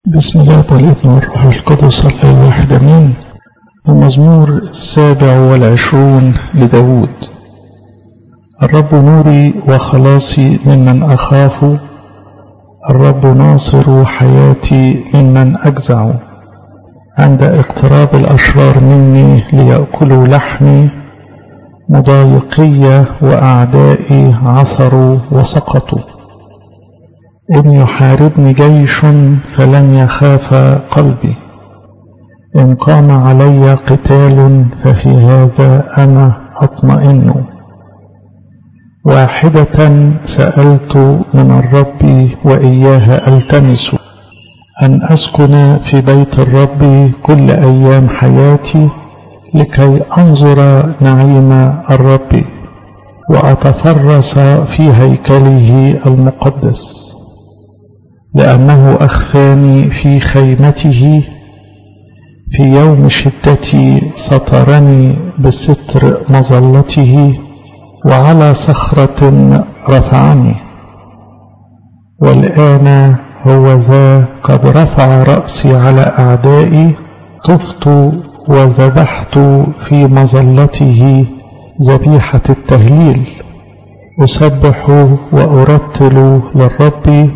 بسم الله والابن والروح القدس الله الواحد امين. المزمور 27 لداود. الرب نوري وخلاصي ممن أخاف، الرب ناصر حياتي ممن أجزع. عند اقتراب الأشرار مني ليأكلوا لحمي، مضايقي وأعدائي عثروا وسقطوا. إن يحاربني جيش فلن يخاف قلبي، إن قام علي قتال ففي هذا أنا أطمئن. واحدة سألت من الرب وإياها ألتمس، أن أسكن في بيت الرب كل أيام حياتي، لكي أنظر نعيم الرب وأتفرس في هيكله المقدس. لأنه أخفاني في خيمته، في يوم شدتي سترني بستر مظلته، وعلى صخرة رفعني. والآن هو ذا قد رفع رأسي على أعدائي، طفت وذبحت في مظلته ذبيحة التهليل. أسبح وأرتل للرب.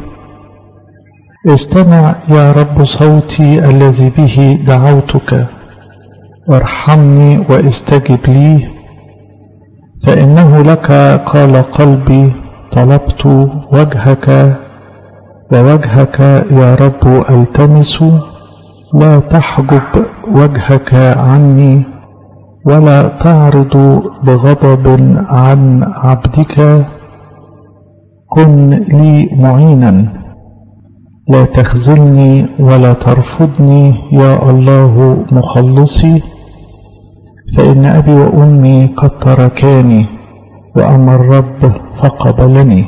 استمع يا رب صوتي الذي به دعوتك، ارحمني واستجب لي. فإنه لك قال قلبي، طلبت وجهك، ووجهك يا رب ألتمس. لا تحجب وجهك عني، ولا تعرض بغضب عن عبدك. كن لي معينا، لا تخذلني ولا ترفضني يا الله مخلصي. فإن أبي وأمي قد تركاني، وأما الرب فقبلني.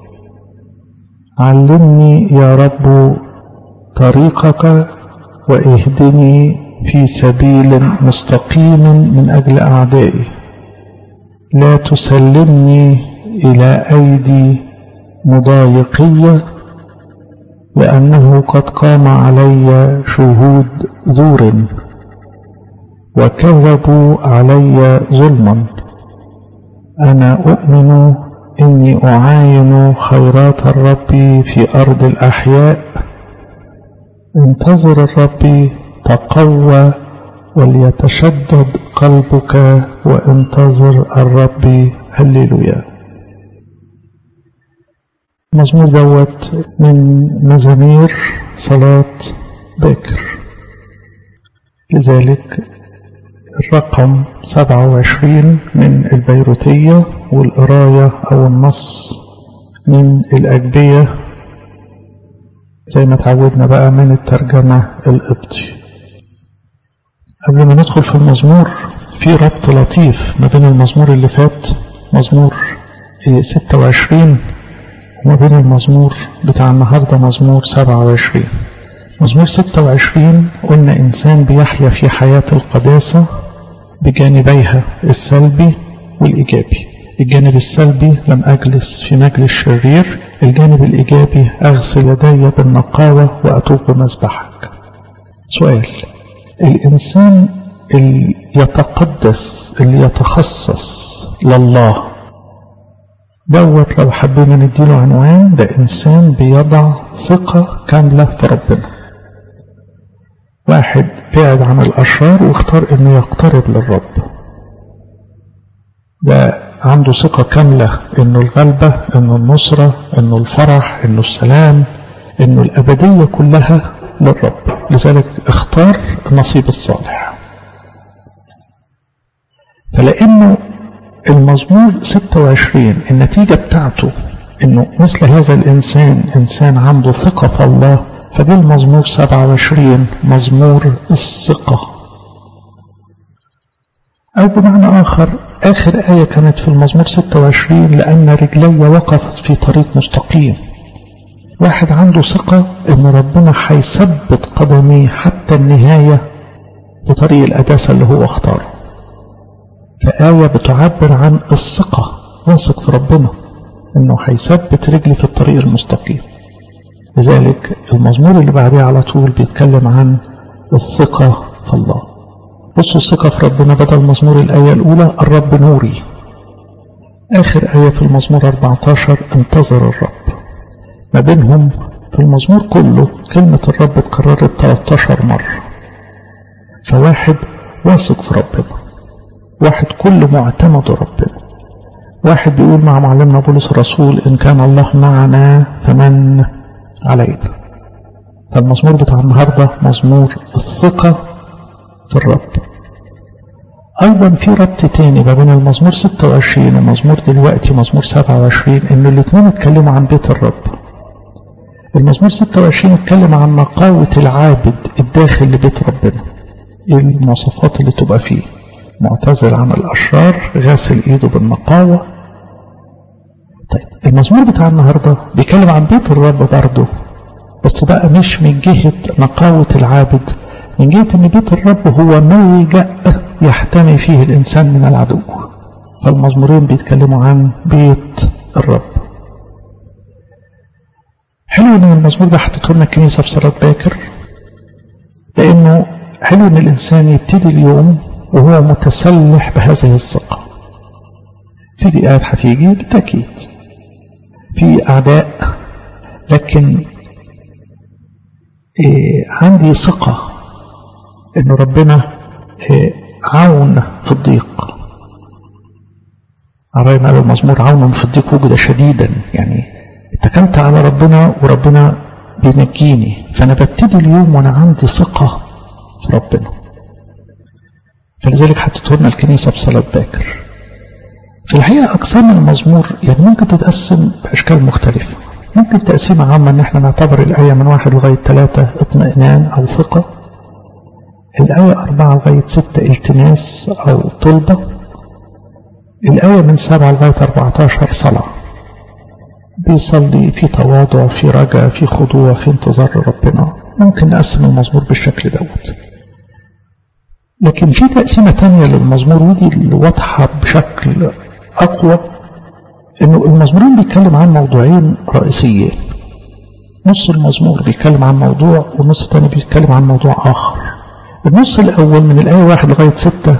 علمني يا رب طريقك، واهدني في سبيل مستقيم من أجل أعدائي. لا تسلمني إلى أيدي مضايقية، لأنه قد قام علي شهود زور، وكذبوا علي ظلما. أنا أؤمن إني أعاين خيرات الرب في أرض الأحياء. انتظر الرب، تقوى، وليتشدد قلبك، وانتظر الرب. هللويا. المزمور دوت من مزامير صلاة باكر، لذلك الرقم 27 من البيروتية، والقراية أو النص من الأجبية زي ما تعودنا بقى من الترجمة القبطي. قبل ما ندخل في المزمور، في ربط لطيف ما بين المزمور اللي فات مزمور 26 وما بين المزمور بتاع النهاردة مزمور 27. مزمور 26 قلنا إنسان بيحيا في حياة القداسة بجانبيها السلبي والإيجابي. الجانب السلبي: لم أجلس في مجلس شرير. الجانب الإيجابي: أغسل يدي بالنقاوة وأتوب بمذبحك. سؤال: الإنسان اللي يتقدس، اللي يتخصص لله دوت، لو حبينا نديله عنوان، ده إنسان بيضع ثقة كاملة في ربنا. واحد بعد عن الأشرار واختار إنه يقترب للرب، ده عنده ثقة كاملة إنه الغلبة، إنه النصرة، إنه الفرح، إنه السلام، إنه الأبدية كلها للرب. لذلك اختار النصيب الصالح. فلأنه المزمور 26 النتيجة بتاعته إنه مثل هذا الإنسان إنسان عنده ثقة في الله، فجاء المزمور 27 مزمور الثقة. أو بمعنى آخر، آخر آية كانت في المزمور 26: لأن رجلي وقفت في طريق مستقيم. واحد عنده ثقة إن ربنا هيثبت قدميه حتى النهاية في طريق القداسة اللي هو اختاره. فآية بتعبر عن الثقة، واثق في ربنا إنه هيثبت رجلي في الطريق المستقيم. لذلك المزمور اللي بعديه على طول بيتكلم عن الثقة في الله. بصوا الثقة في ربنا بدل مزمور الآية الأولى الرب نوري. آخر آية في المزمور 14 انتظر الرب. ما بينهم في المزمور كله كلمة الرب اتكررت 13 مرة. فواحد واثق في ربنا، واحد كل معتمد ربنا، واحد بيقول مع معلمنا بولس الرسول إن كان الله معنا فمن علينا. فالمزمور بتاع النهاردة مزمور الثقة في الرب. أيضا في ربط تاني ما بين المزمور 26 ومزمور دلوقتي مزمور 27 إن الاثنين اتكلموا عن بيت الرب. المزمور 26 اتكلم عن نقاوة العابد الداخل لبيت ربنا، ايه المواصفات اللي تبقى فيه؟ معتزل عن الأشرار، غاسل ايده بالنقاوة. طيب المزمور بتاع النهاردة بيتكلم عن بيت الرب برضه، بس بقى مش من جهة نقاوة العابد، من جهة ان بيت الرب هو ملجأ يحتمي فيه الإنسان من العدو. فالمزمورين بيتكلموا عن بيت الرب. حلو ان المزمور ده حطيته لنا الكنيسة في صلاة باكر، لانه حلو ان الانسان يبتدي اليوم وهو متسلح بهذه الثقة. في ضيقات هتيجي بالتأكيد، في اعداء، لكن عندي ثقة ان ربنا عون في الضيق. عرفنا قال المزمور عون في الضيق وجد شديدا، يعني اتكلت على ربنا وربنا بينجيني، فأنا ببتدي اليوم وأنا عندي ثقة في ربنا. فلذلك حطيته لنا الكنيسة في صلاة باكر. في الحقيقة أقسام المزمور يعني ممكن تتقسم بأشكال مختلفة. ممكن تقسيمة عامة إن احنا نعتبر الآية من 1 لغاية 3 اطمئنان أو ثقة، الآية 4 لغاية 6 التماس أو طلبة، الآية من 7 لغاية 14 صلاة، بيصلي في تواضع، في رجاء، في خضوع، في انتظار ربنا. ممكن نقسم المزمور بالشكل دوت. لكن في تقسيمة تانية للمزمور ودي اللي واضحة بشكل أقوى، إنه المزمورين بيتكلم عن موضوعين رئيسيين. نص المزمور بيتكلم عن موضوع والنص الثاني بيتكلم عن موضوع آخر. النص الأول من الآية 1 لغاية 6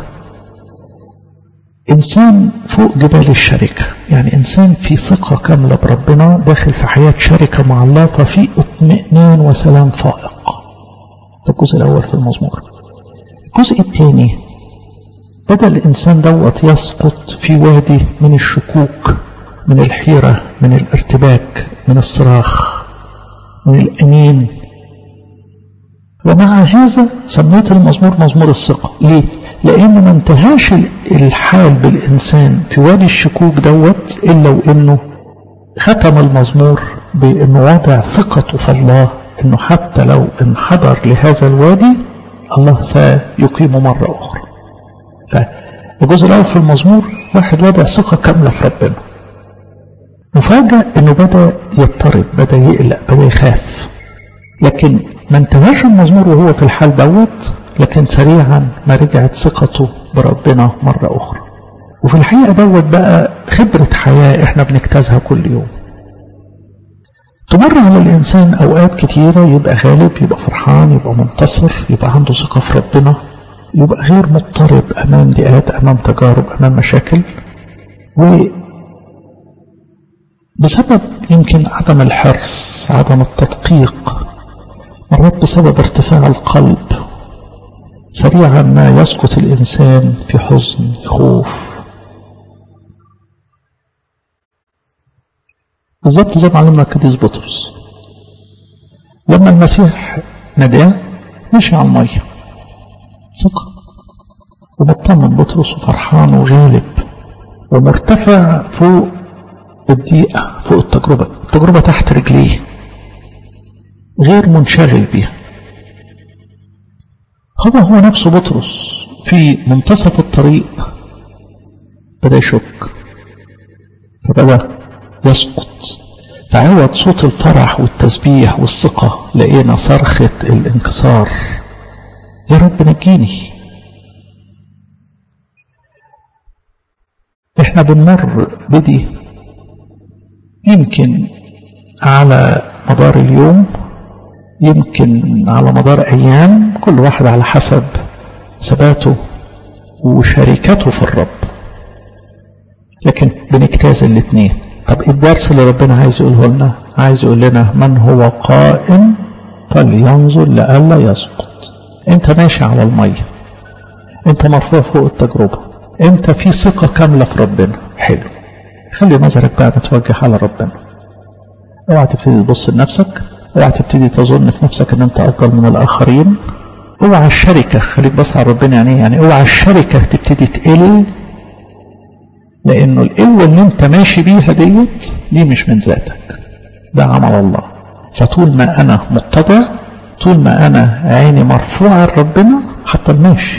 إنسان فوق جبال الشركة، يعني إنسان في ثقة كاملة بربنا، داخل في حياة شركة مع الله، ففي اطمئنان وسلام فائق. ده الجزء الأول في المزمور. الجزء الثاني بدأ الإنسان دوت يسقط في وادي من الشكوك، من الحيرة، من الارتباك، من الصراخ، من الأنين. ومع هذا سميت المزمور مزمور الثقة. ليه؟ لأنه ما انتهاش الحال بالإنسان في وادي الشكوك دوت إلا وإنه ختم المزمور بأنه وضع ثقته في الله، إنه حتى لو انحدر لهذا الوادي الله سيقيمه مرة أخرى. فالجزء الأول في المزمور واحد وضع ثقة كاملة في ربنا، مفاجأ إنه بدأ يضطرب، بدأ يقلق، بدأ يخاف، لكن ما انتهاش المزمور وهو في الحال دوت، لكن سريعا ما رجعت ثقته بربنا مرة أخرى. وفي الحقيقة دوت بقى خبرة حياة احنا بنجتازها كل يوم. تمر على الإنسان أوقات كتيرة يبقى غالب، يبقى فرحان، يبقى منتصر، يبقى عنده ثقة في ربنا، يبقى غير مضطرب أمام ضيقات، أمام تجارب، أمام مشاكل، وبسبب يمكن عدم الحرص، عدم التدقيق، مرات بسبب ارتفاع القلب، سريعا ما يسقط الإنسان في حزن، في خوف. بالضبط زي ما علمنا القديس بطرس لما المسيح ناداه مشي على المية، ثقة ومطمن بطرس وفرحان وغالب ومرتفع فوق الضيقة، فوق التجربة تحت رجليه، غير منشغل بها. هو نفسه بطرس في منتصف الطريق بدأ يشك، فبدأ يسقط، فعوض صوت الفرح والتسبيح والثقة لقينا صرخة الانكسار، يا رب نجيني. احنا بنمر بدي يمكن على مدار اليوم، يمكن على مدار أيام، كل واحد على حسب ثباته وشركته في الرب، لكن بنجتاز الاثنين. طب الدرس اللي ربنا عايز يقوله لنا، عايز يقول لنا من هو قائم فلينظر لئلا يسقط. انت ماشي على المية، انت مرفوع فوق التجربة، انت في ثقة كاملة في ربنا، حلو، خلي نظرك بقى متوجه على ربنا. اوعى تبتدي تبص لنفسك، اوعى تبتدي تظن في نفسك ان انت افضل من الاخرين، اوعى الشركة، خليك بص على ربنا يعني اوعى الشركة تبتدي تقل، لانه القوة اللي انت ماشي بيها دي مش من ذاتك، ده عمل الله. فطول ما انا متضع، طول ما انا عيني مرفوعة لربنا، حتى الماشي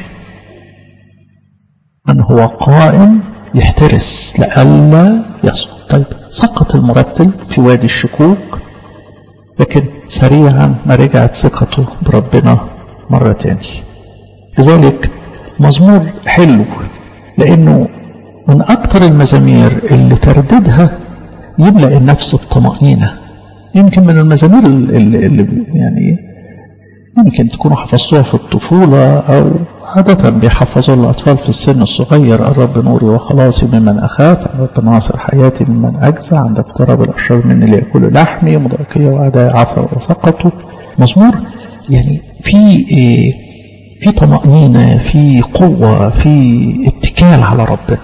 من هو قائم يحترس لئلا يسقط. طيب سقط المرتل في وادي الشكوك، لكن سريعا ما رجعت ثقته بربنا مرة تاني. لذلك مزمور حلو، لانه من اكتر المزامير اللي ترددها يملأ النفس بطمأنينة. يمكن من المزامير اللي يعني يمكن تكونوا حفظتوها في الطفولة، أو عادة بيحفظوا الأطفال في السن الصغير: الرب نوري وخلاصي ممن أخاف، الرب ناصر حياتي ممن أجزع، عند اقتراب الأشرار مني ليأكلوا لحمي، مضايقية وأعداء عثروا وسقطوا. مزمور يعني في طمأنينة، في قوة، في اتكال على ربنا.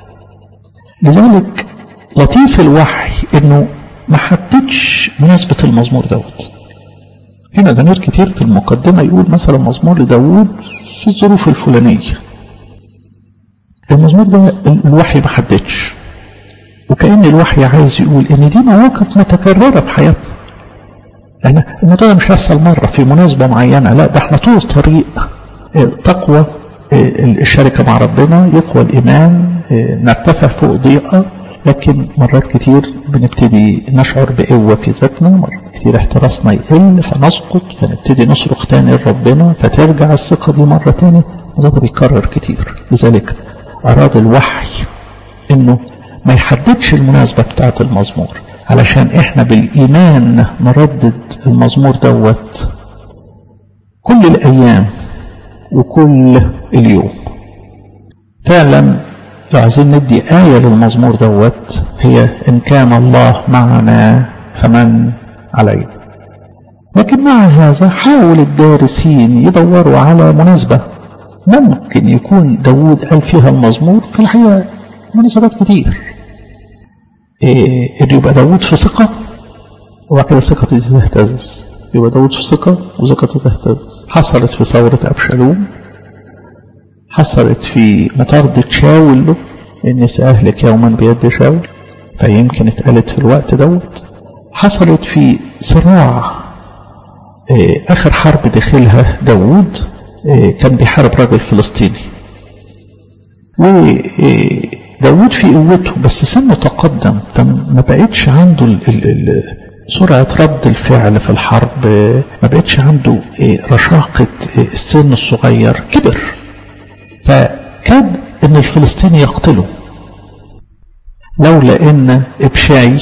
لذلك لطيف الوحي إنه ما حددش مناسبة المزمور دوت. في مزامير كتير في المقدمة يقول مثلا مزمور لداود في الظروف الفلانية. المزمور ده الوحي ما حددش، وكأن الوحي عايز يقول ان دي مواقف متكررة في حياتنا. يعني الموضوع ده مش هيحصل مرة في مناسبة معينة، لا، ده احنا طول الطريق تقوى الشركة مع ربنا، يقوى الإيمان، نرتفع فوق ضيقة، لكن مرات كتير بنبتدي نشعر بقوة في ذاتنا، مرات كتير احتراسنا يقل فنسقط، فنبتدي نصرخ تاني لربنا فترجع الثقة دي مرة تاني، وده بيكرر كتير. لذلك أراد الوحي إنه ما يحددش المناسبة بتاعة المزمور، علشان إحنا بالإيمان نردد المزمور دوت كل الأيام وكل اليوم. فعلا لو عايزين ندي آية للمزمور دوت، هي إن كان الله معنا فمن علينا. لكن مع هذا حاول الدارسين يدوروا على مناسبة ممكن يكون داود قال فيها المزمور. في الحقيقة مناسبات كتير، إن يبقى داود في ثقة وبعد كده ثقته تهتز، يبقى داود في ثقة وثقته تهتز. حصلت في ثورة أبشالوم، حصلت في مطاردة شاول له، إني سأهلك يوما بيد شاول، فيمكن اتقالت في الوقت دوت. حصلت في صراع آخر حرب دخلها داود، كان بيحارب راجل فلسطيني، وداود في قوته بس سنه تقدم، فما بقتش عنده سرعة رد الفعل في الحرب، ما بقتش عنده رشاقة السن الصغير، كبر، فكاد ان الفلسطيني يقتله، لولا ان ابشاي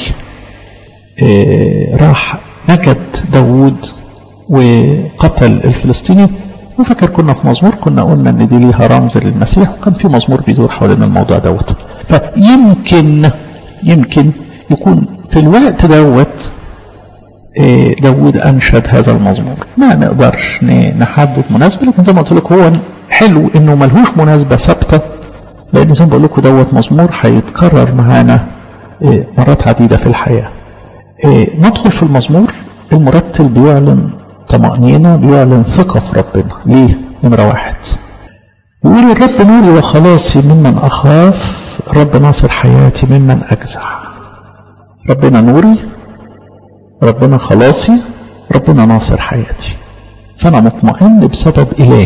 راح نجد داود وقتل الفلسطيني. وفكر كنا في مزمور كنا قلنا ان دي ليها رمز للمسيح، وكان في مزمور بيدور حوالين الموضوع دوت. فيمكن يكون في الوقت دوت داود انشد هذا المزمور. ما نقدرش نحدد مناسبة، لكن زي ما قلت لك هو حلو انه ملهوش مناسبة ثابتة، لان زي ما بقول لكم دوت مزمور هيتكرر معانا مرات عديدة في الحياة. ندخل في المزمور، المرتل بيعلن طمأنينة، بيعلن ثقة في ربنا. ليه؟ نمرة 1 يقول: الرب نوري وخلاصي ممن أخاف، الرب ناصر حياتي ممن أجزع. ربنا نوري، ربنا خلاصي، ربنا ناصر حياتي، فأنا مطمئن بسبب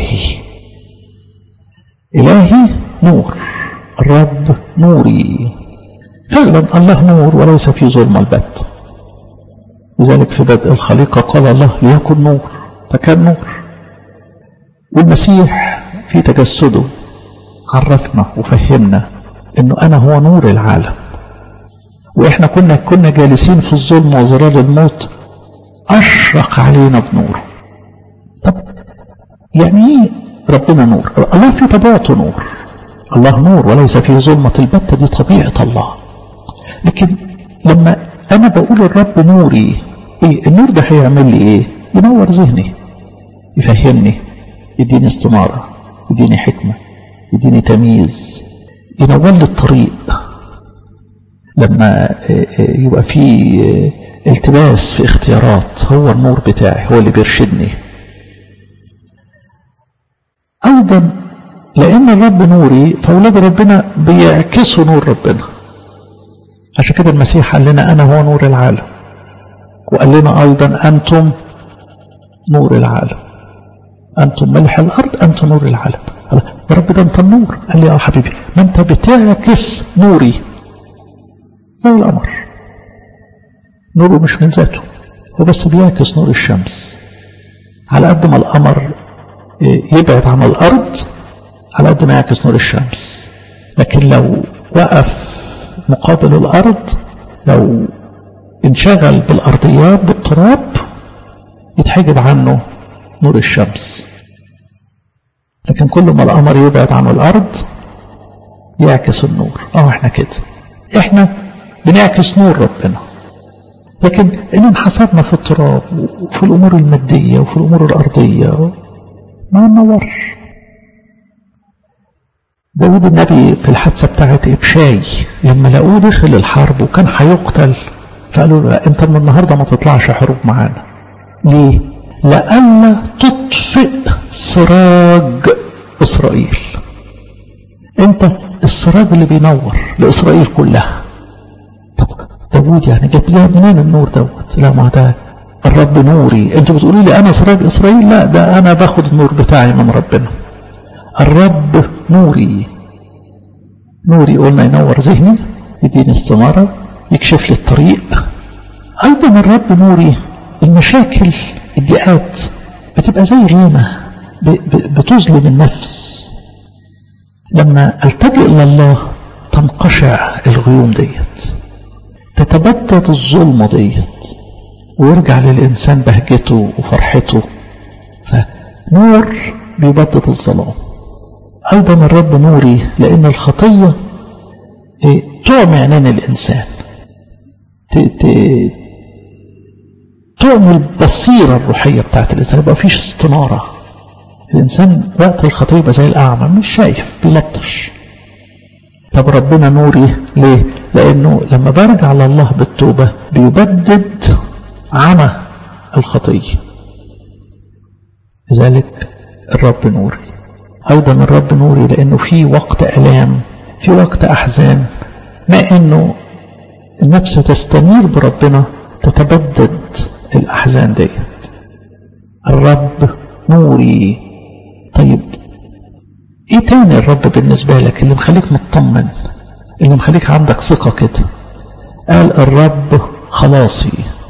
إلهي نور، الرب نوري. فعلا الله نور وليس في ظلم البت. لذلك في بدء الخليقة قال الله ليكن نور، فكان نور. والمسيح في تجسده عرفنا وفهمنا انه انا هو نور العالم. واحنا كنا جالسين في الظلم وظلال الموت، أشرق علينا بنوره. طب يعني ايه ربنا نور؟ الله في طبيعته نور، الله نور وليس فيه ظلمة البتة، دي طبيعة الله. لكن لما أنا بقول الرب نوري، إيه النور ده هيعمل لي إيه؟ ينور ذهني، يفهمني، يديني استنارة، يديني حكمة، يديني تمييز، ينور لي الطريق. لما يبقى في التباس في اختيارات، هو النور بتاعي، هو اللي بيرشدني. أيضا لأن الرب نوري فأولاد ربنا بيعكسوا نور ربنا. عشان كده المسيح قال لنا أنا هو نور العالم، وقال لنا أيضا أنتم نور العالم، أنتم ملح الأرض، أنتم نور العالم. يا رب ده أنت النور. قال لي حبيبي، ما أنت بتعكس نوري زي القمر. نوره مش من ذاته، هو بس بيعكس نور الشمس. على قد ما القمر يبعد عن الأرض على قد ما يعكس نور الشمس. لكن لو وقف مقابل الأرض، لو انشغل بالأرضيات بالتراب، يتحجب عنه نور الشمس. لكن كل ما القمر يبعد عن الأرض يعكس النور. احنا كده، احنا بنعكس نور ربنا. لكن إن انحصرنا في التراب وفي الأمور المادية وفي الأمور الأرضية ما ننور. داود النبي في الحادثة بتاعت إبشاي لما لقوه دخل الحرب وكان هيقتل، فقالوا له لا، انت من النهاردة ما تطلعش حروب معانا. ليه؟ لألا تطفئ سراج إسرائيل. انت السراج اللي بينور لإسرائيل كلها. طب داود يعني جاب منين النور دوت؟ لا، ما ده الرب نوري. انتوا بتقولوا لي انا سراج إسرائيل؟ لا، ده انا باخد النور بتاعي من ربنا. الرب نوري. نوري قلنا ينور ذهني، يديني استنارة، يكشف لي الطريق. ايضا الرب نوري. المشاكل الضيقات بتبقى زي غيمة بتظلم النفس. لما التجئ الى الله تنقشع الغيوم ديت، تتبدد الظلمة ديت، ويرجع للإنسان بهجته وفرحته. فنور بيبدد الظلام. أيضا الرب نوري لأن الخطية تعمي عينين الإنسان، تعمي البصيرة الروحية بتاعت الإنسان، يبقى فيش استنارة. الإنسان وقت الخطية يبقى زي الأعمى، مش شايف، بيلطش. طب ربنا نوري ليه؟ لأنه لما برجع لله بالتوبة بيبدد عمى الخطية. لذلك الرب نوري. أيضا الرب نوري لأنه في وقت ألام، في وقت أحزان، ما أنه النفس تستنير بربنا تتبدد الأحزان ديت. الرب نوري. طيب ايه تاني الرب بالنسبة لك اللي مخليك مطمن، اللي مخليك عندك ثقة كده؟ قال الرب خلاصي.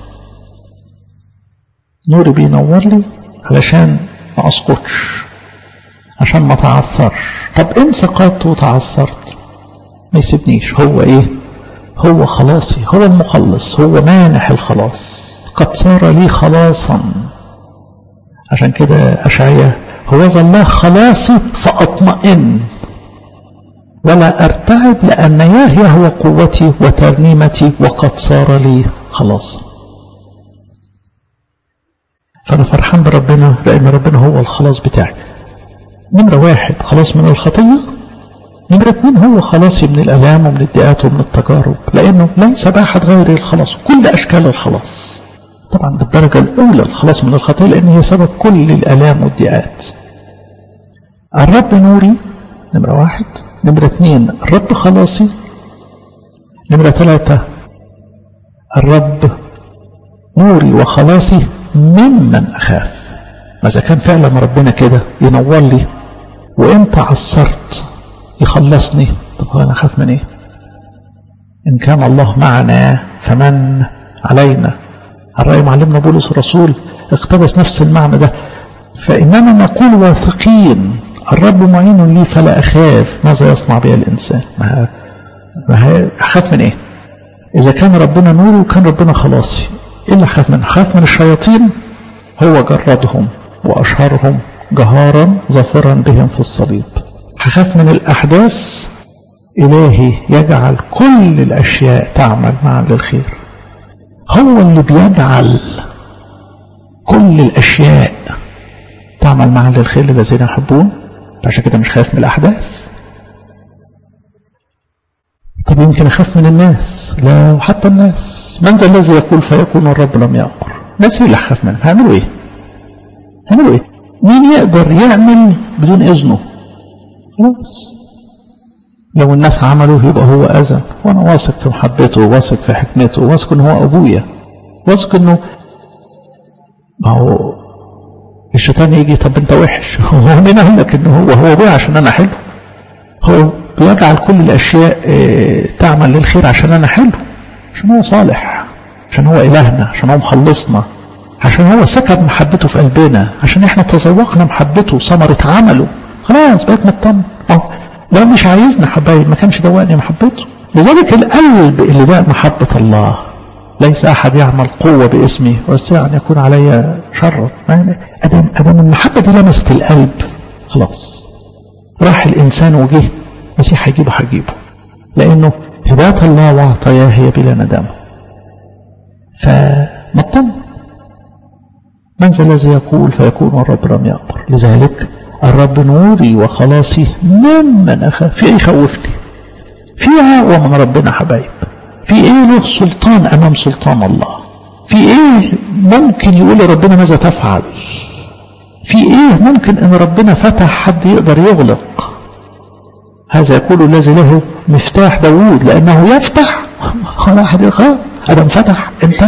نوري بينور لي علشان ما اسقطش، عشان ما تعثرش. طب ان سقطت وتعثرت ما يسيبنيش. هو ايه؟ هو خلاصي، هو المخلص، هو مانح الخلاص. قد صار لي خلاصا. عشان كده أشعياء هو الله خلاصي فأطمئن ولا أرتعب، لأن ياهي هو قوتي وترنيمتي وقد صار لي خلاصا. فأنا فرحان بربنا لأن ربنا هو الخلاص بتاعي. نمرة واحد خلاص من الخطية، نمرة اتنين هو خلاصي من الآلام ومن الضيقات ومن التجارب، لأنه ليس بأحد غير الخلاص، كل أشكال الخلاص. طبعا بالدرجة الأولى الخلاص من الخطية لأن هي سبب كل الآلام والضيقات. الرب نوري نمرة واحد. نمرة اتنين الرب خلاصي. نمرة ثلاثة الرب نوري وخلاصي ممن أخاف. ماذا كان فعلا ربنا كده ينور لي وإنت عصرت يخلصني، طب أنا أخاف من إيه؟ إن كان الله معنا فمن علينا. الرأي معلمنا بولس الرسول اقتبس نفس المعنى ده. فإننا نقول واثقين الرب معين لي فلا أخاف ماذا يصنع بها الإنسان. ما أخاف من إيه؟ إذا كان ربنا نوري وكان ربنا خلاصي، ايه اللي خاف منه؟ خاف من الشياطين، هو جردهم واشهرهم جهارا ظافرا بهم في الصليب. هخاف من الاحداث، الهي يجعل كل الاشياء تعمل معا للخير، هو اللي بيجعل كل الاشياء تعمل معا للخير للذين يحبون. عشان كده مش خايف من الاحداث. طب يمكن اخاف من الناس، لا، وحتى الناس من ذا الذي يقول فيكون والرب لم يأمر. الناس اللي اخاف منهم هيعملوا ايه؟ هيعملوا ايه؟ مين يقدر يعمل بدون اذنه؟ خلاص، لو الناس عملوا يبقى هو اذن، وانا واثق في محبته، واثق في حكمته، واثق ان هو ابويا، واثق انه ما هو الشيطان يجي طب انت وحش، هو مين قال لك ان هو ابويا عشان انا حلو؟ هو بيجعل كل الاشياء تعمل للخير عشان انا حلو، عشان هو صالح، عشان هو الهنا، عشان هو مخلصنا، عشان هو سكب محبته في قلبنا، عشان احنا تذوقنا محبته ثمرة عمله. خلاص بقيت مطمن. لو مش عايزنا حبايب ما كانش دوقني محبته. لذلك القلب اللي داق محبة الله، ليس احد يعمل قوة باسمي ويستطيع ان يكون علي شرا. ادم المحبة دي لمست القلب، خلاص راح الانسان وجه مسيح هيجيبه، لانه هبات الله وعطاياه هي بلا ندامة. فمطمن. من ذا الذي يقول فيكون والرب لم يأمر؟ لذلك الرب نوري وخلاصي ممن أخاف. في ايه يخوفني؟ فيها ومن ربنا حبايب. في ايه له سلطان امام سلطان الله؟ في ايه ممكن يقول ربنا ماذا تفعل؟ في ايه ممكن ان ربنا فتح حد يقدر يغلق؟ هذا يقول الذي له مفتاح داوود، لانه يفتح ولا احد يخاف. ادم فتح انت.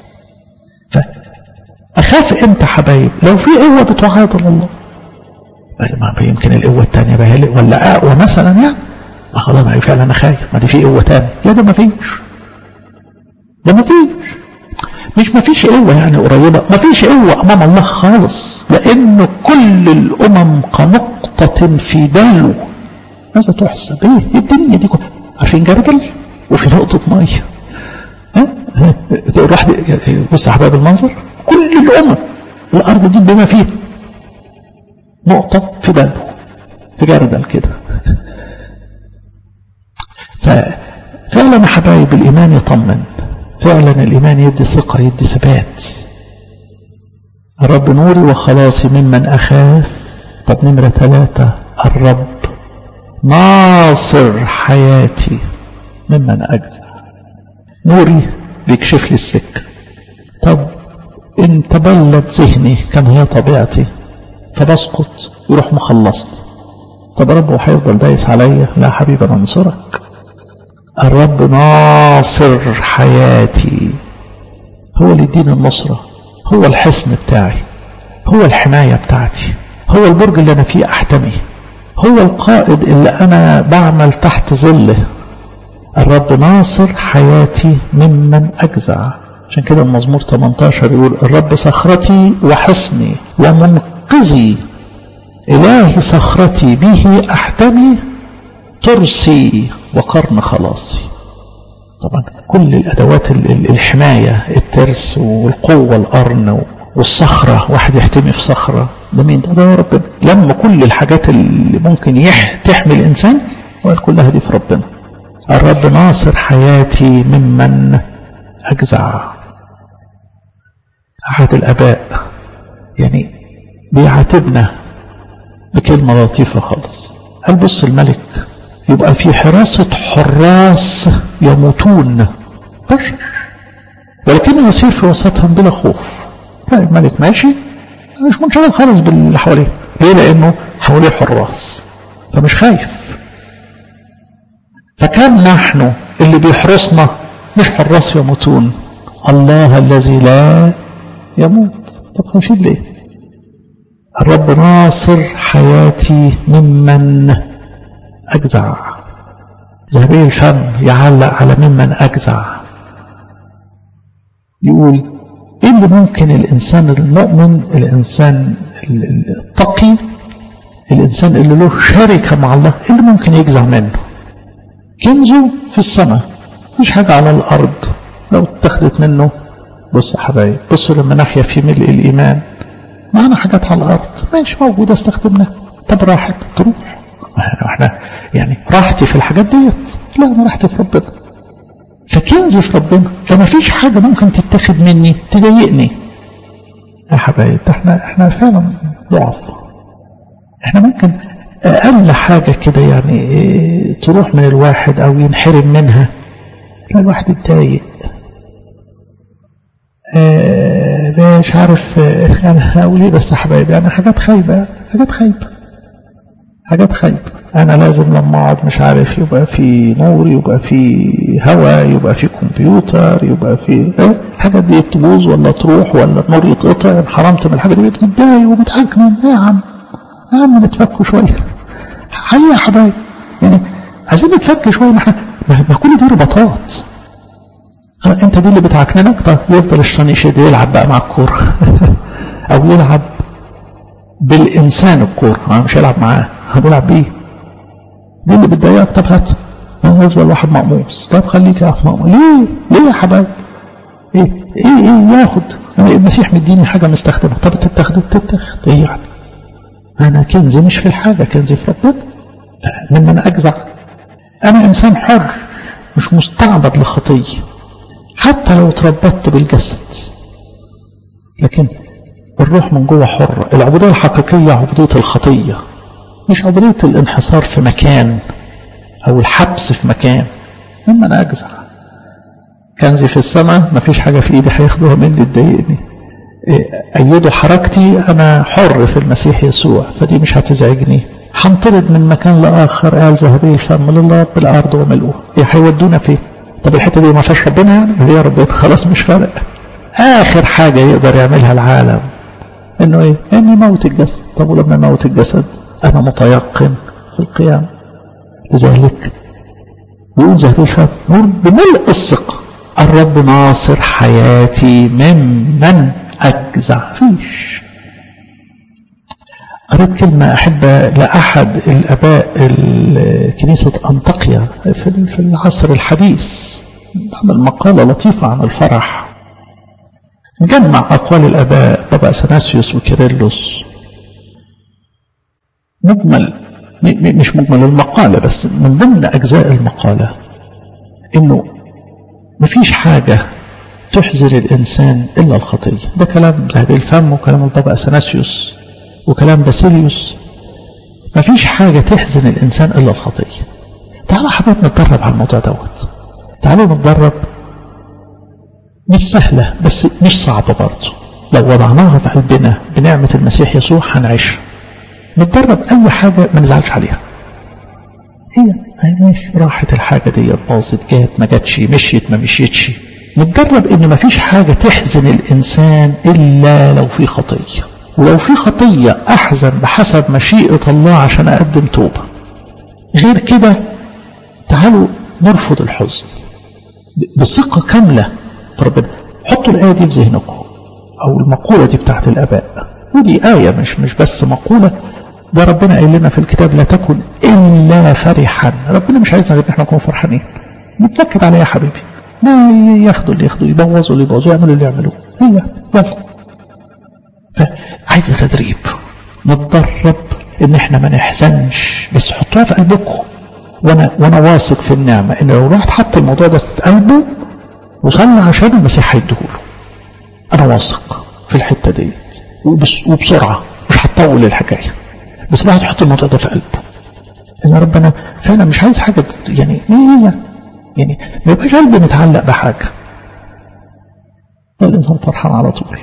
اخاف امتى حبايب؟ لو في قوه بتعادل الله. ما يمكن القوه الثانيه بقى ولا اقوى مثلا، يعني خلاص ما فعلا انا خايف، ما دي في قوه ثانيه. لا ده ما فيش، ده ما فيش، مش ما فيش قوه يعني قريبه، ما فيش قوه امام الله خالص، لان كل الامم كنقطه في دلو. ماذا تحسب؟ ايه الدنيا دي كلها؟ عارفين جردل وفي نقطه ميه. راح بص يا حبايب المنظر، كل الامم الارض دي بما فيها نقطه في دلو، في جردل كده. ففعلا يا حبايب الايمان يطمن، فعلا الايمان يدي ثقه، يدي ثبات. الرب نوري وخلاصي ممن اخاف. طب نمره 3، الرب ناصر حياتي ممن اجزع. نوري بيكشف لي السكه. طب ان تبلد ذهني كان هي طبيعتي فبسقط، يروح مخلصني. طب رب هيفضل دايس عليا؟ لا حبيبي انا انصرك. الرب ناصر حياتي، هو اللي يديني النصرة، هو الحصن بتاعي، هو الحماية بتاعتي، هو البرج اللي انا فيه احتمي، هو القائد اللي انا بعمل تحت ظله. الرب ناصر حياتي ممن اجزع. عشان كده المزمور 18 يقول الرب صخرتي وحصني ومنقذي، إلهي صخرتي به أحتمي، ترسي وقرن خلاصي. طبعا كل الأدوات الحماية، الترس والقوة القرن والصخرة، واحد يحتمي في صخرة، ده مين؟ ده ربنا. لما كل الحاجات اللي ممكن تحمي الإنسان وقال كلها دي في ربنا. الرب ناصر حياتي ممن أجزع. أحد الآباء يعني بيعاتبنا بكلمة لطيفة خالص، قال بص الملك يبقى في حراسة حراس يموتون بشر، ولكنه يسير في وسطهم بلا خوف. تلاقي الملك ماشي مش منشغل خالص باللي حواليه. ليه؟ لأنه حواليه حراس فمش خايف. فكان نحن اللي بيحرسنا مش حراس يموتون، الله الذي لا يموت. طب خايفين ليه؟ الرب ناصر حياتي ممن أجزع. ذهبي الفم يعلق على ممن أجزع، يقول إيه اللي ممكن الإنسان المؤمن، الإنسان التقي، الإنسان اللي له شركة مع الله، إيه اللي ممكن يجزع منه؟ كنزه في السماء، مش حاجة على الأرض لو اتخذت منه بص يا حبايب، بصوا لما نحيا في ملء الإيمان معنا حاجات على الأرض ماشي موجودة استخدمناها، طب راحت تروح. احنا يعني راحتي في الحاجات ديت؟ لا، أنا راحتي في ربنا، فكنزي في ربنا، فما فيش حاجة ممكن تتاخد مني تضايقني يا حبايب. احنا فعلا ضعف، احنا ممكن أقل حاجة كده يعني تروح من الواحد أو ينحرم منها، لا الواحد يتضايق. مش عارف يعني هقول ايه، بس يا حبايبي يعني حاجات خايبة، حاجات خايبة. أنا لازم لما أقعد مش عارف يبقى في نور، يبقى في هواء، يبقى في كمبيوتر، يبقى في الحاجات دي تبوظ ولا تروح ولا النور يتقطع، انحرمت من الحاجة دي متضايق ومتعكنن. يا عم نتفكوا شوية حقيقة يا حبايب، يعني عايزين نتفك شوية. ما كل دي رباطات. انت دي اللي بتعكننك، طب يفضل الشيطان يشد يلعب بقى مع الكورة او يلعب بالإنسان الكورة، مش يلعب معاه، هنلعب بيه. دي اللي بتضايقك، طب هات يفضل واحد مقموص، طب خليك يا مقموص. ليه يا حبايب؟ ايه ياخد المسيح مديني حاجة مستخدمة، طب تتاخد ايه يعني؟ انا كنزي مش في الحاجة، كنزي في ربنا. من اجزع، انا انسان حر مش مستعبد لخطية، حتى لو اتربطت بالجسد، لكن الروح من جوه حر. العبودية الحقيقية عبودية الخطية، مش عبودية الانحصار في مكان او الحبس في مكان. لما انا اجزع كنزي في السماء، مفيش حاجة في ايدي هياخدوها مني تضايقني. ايدوا حركتي، انا حر في المسيح يسوع، فدي مش هتزعجني. هنطرد من مكان لاخر، قال ذهبي الفم لله بالارض وملؤها، هيودونا فين؟ طب الحته دي ما فيهاش ربنا يعني؟ هي ربنا خلاص مش فارق. اخر حاجه يقدر يعملها العالم انه ايه؟ انه يموت الجسد. طب ولما يموت الجسد انا متيقن في القيامه. لذلك يقول ذهبي الفم بملء الثقه الرب ناصر حياتي ممن أجزع. فيش. قريت كلمة أحبة لأحد الآباء كنيسة أنطاكيا في العصر الحديث، عمل مقالة لطيفة عن الفرح، جمع أقوال الآباء بابا أثناسيوس وكيرلس. مش مجمل المقالة، بس من ضمن أجزاء المقالة إنه مفيش حاجة تحزن الإنسان إلا الخطية. ده كلام ذهبي الفم وكلام البابا أثناسيوس وكلام باسيليوس. مفيش حاجة تحزن الإنسان إلا الخطية. تعالوا حبيب نتدرب على الموضوع دوت. تعالوا نتدرب، مش سهلة بس مش صعبة برضه. لو وضعناها في قلبنا بنعمة المسيح يسوع هنعيش. نتدرب أي حاجة ما نزعلش عليها. هي ماشي، راحت الحاجة دي، باظت، جات ما جاتش، مشيت ما مشيتش. نتدرب ان مفيش حاجة تحزن الانسان الا لو في خطية، ولو في خطية احزن بحسب مشيئة الله عشان اقدم توبة. غير كده تعالوا نرفض الحزن بثقة كاملة في ربنا. حطوا الآية دي في ذهنكم، او المقولة دي بتاعت الآباء، ودي آية مش بس مقولة، ده ربنا قال لنا في الكتاب لا تكن إلا فرحا. ربنا مش عايزنا غير احنا نكون فرحانين. نتنكد عليه يا حبيبي، ما ياخدوا اللي ياخدوا، يبوظوا اللي يبوظوا، يعملوا اللي يعملوه. يلا. فعايز تدريب، نتدرب ان احنا ما نحزنش، بس حطوها في قلبكم. وانا واثق في النعمة ان لو راحت حط الموضوع ده في قلبه وصلى عشان المسيح هيديهوله. انا واثق في الحتة دي وبسرعة، مش هتطول الحكاية، بس الواحد يحط الموضوع ده في قلبه ان ربنا فعلا مش عايز حاجة يعني ما يبقاش قلبي متعلق بحاجة. ده الإنسان فرحان على طول.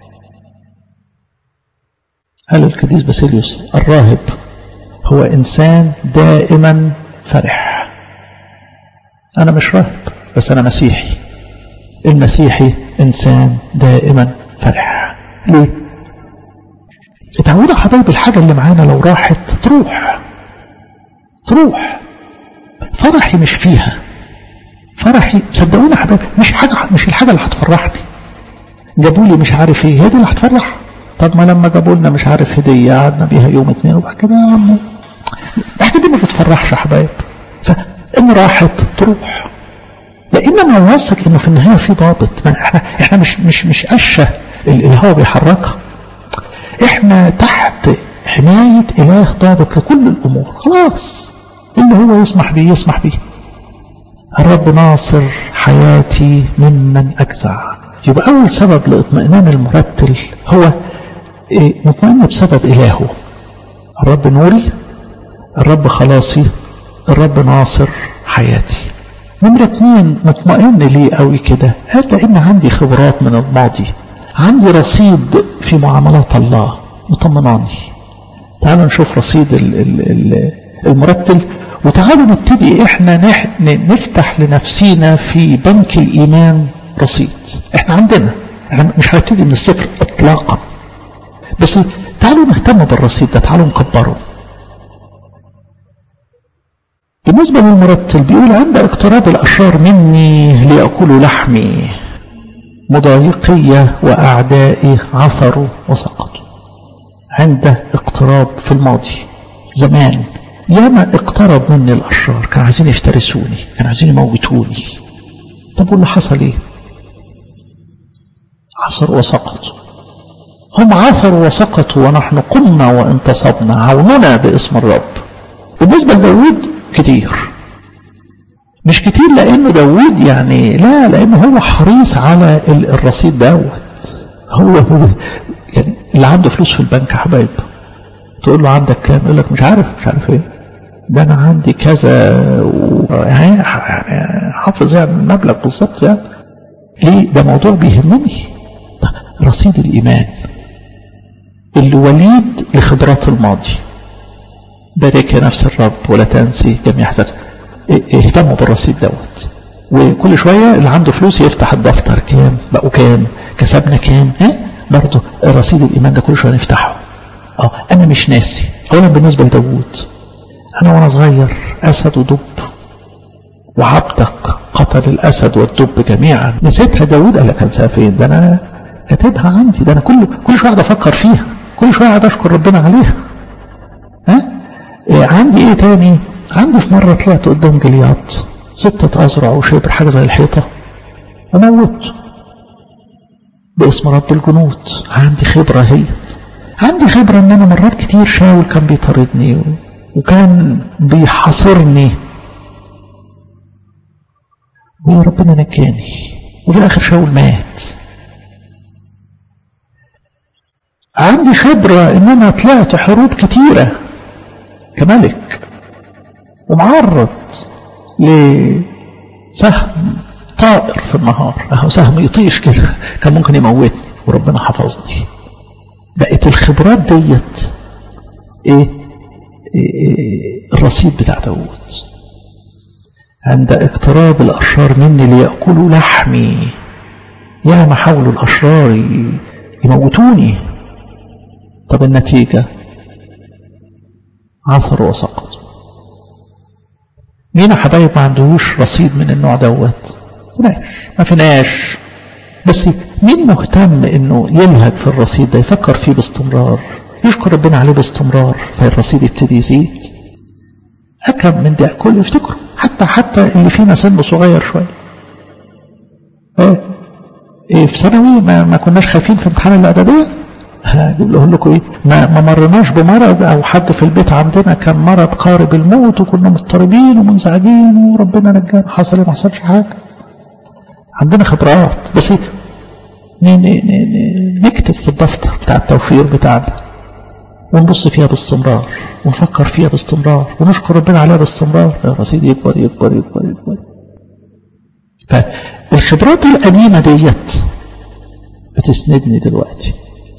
قال القديس باسيليوس الراهب هو إنسان دائما فرح. أنا مش راهب بس أنا مسيحي. المسيحي إنسان دائما فرح. ليه؟ اتعودوا حبايب الحاجة اللي معانا لو راحت تروح. فرحي مش فيها، فرحي صدقوني يا حبايبي مش الحاجة اللي هتفرحني. جابوا لي مش عارف ايه، هي دي اللي هتفرح. طب ما لما جابوا لنا مش عارف هدية قعدنا بيها يوم 2 وبعد كده يا عم الحاجة دي ما بتفرحش يا حبايب. فإن راحت تروح. لاننا واثق انه في النهايه في ضابط. ما احنا مش قشه الهواء بيحركها، احنا تحت حمايه اله ضابط لكل الامور. خلاص اللي هو يسمح به يسمح به. الرب ناصر حياتي ممن اجزع. يبقى اول سبب لاطمئنان المرتل هو مطمئن بسبب الهه. الرب نوري، الرب خلاصي، الرب ناصر حياتي. نمرة 2 مطمئن ليه قوي كده؟ قال لأن عندي خبرات من الماضي، عندي رصيد في معاملات الله مطمناني. تعالوا نشوف رصيد المرتل، وتعالوا نبتدي احنا نفتح لنفسينا في بنك الإيمان رصيد. احنا مش هنبتدي من الصفر اطلاقا، بس تعالوا نهتم بالرصيد ده، تعالوا نكبره. بالنسبة للمرتل بيقول عند اقتراب الأشرار مني ليأكلوا لحمي، مضايقية وأعدائي عثروا وسقطوا. عند اقتراب في الماضي زمان ياما اقترب مني الأشرار، كانوا عايزين يفترسوني، كانوا عايزين يموتوني. طب واللي حصل ايه؟ عثروا وسقطوا. هم عثروا وسقطوا ونحن قمنا وانتصبنا، عوننا باسم الرب. بالنسبة لداود كتير، مش كتير لأنه داود يعني لا، لأنه هو حريص على الرصيد دوت. هو يعني اللي عنده فلوس في البنك يا حبايب، تقول له عندك كام؟ يقول لك مش عارف ايه ده، انا عندي كذا يعني حافظ يعني المبلغ بالظبط يعني. ليه؟ ده موضوع بيهمني. رصيد الإيمان الوليد لخبرات الماضي. بارك يا نفس الرب ولا تنسي جميع حسناته. اهتموا بالرصيد دوت، وكل شوية اللي عنده فلوس يفتح الدفتر، كام بقوا، كام كسبنا، كام برضه رصيد الإيمان ده كل شوية نفتحه. أنا مش ناسي. أولا بالنسبة لداود، أنا وأنا صغير أسد ودب وعبدق قتل الأسد والدب جميعا. نسيتها داود؟ قال لك أنساها فين؟ ده أنا كاتبها عندي، ده أنا كل شوية قاعد أفكر فيها، كل شوية قاعد أشكر ربنا عليها. عندي إيه تاني؟ عندي في مرة طلعت قدام جلياط 6 أذرع وشبر حاجة زي الحيطة وموت باسم رب الجنود. عندي خبرة عندي خبرة ان انا مرات كتير شاول كان بيطاردني وكان بيحاصرني وربنا نجاني، وفي الاخر شاول مات. عندي خبرة ان انا طلعت حروب كتيرة كملك ومعرض لسهم طائر في النهار، سهم يطيش كده كان ممكن يموتني وربنا حفظني. بقت الخبرات ديت الرصيد بتاع داود. عند اقتراب الأشرار مني ليأكلوا لحمي، يا ما حاولوا الأشرار يموتوني. طب النتيجة عثروا وسقطوا. مين يا حبايب ما عندهوش رصيد من النوع دوت؟ ما فيناش. بس مين مهتم انه يلهج في الرصيد ده، يفكر فيه باستمرار، يشكر ربنا عليه باستمرار، فالرصيد يبتدي يزيد. أكم من ده كله يفتكروا، حتى اللي فينا سنه صغير شوية. في ثانوي ما كناش خايفين في امتحان الإعدادية. هقول لكم ايه، ما مرناش بمرض او حد في البيت عندنا كان مرض قارب الموت وكنا مضطربين ومنزعجين وربنا نجانا. حصل ما حصلش حاجه. عندنا خبرات، بس نكتب في الدفتر بتاع التوفير بتاعنا ونبص فيها باستمرار ونفكر فيها باستمرار ونشكر ربنا عليها باستمرار. الرصيد يكبر يكبر يكبر يكبر. فالخبرات القديمة ديت بتسندني دلوقتي.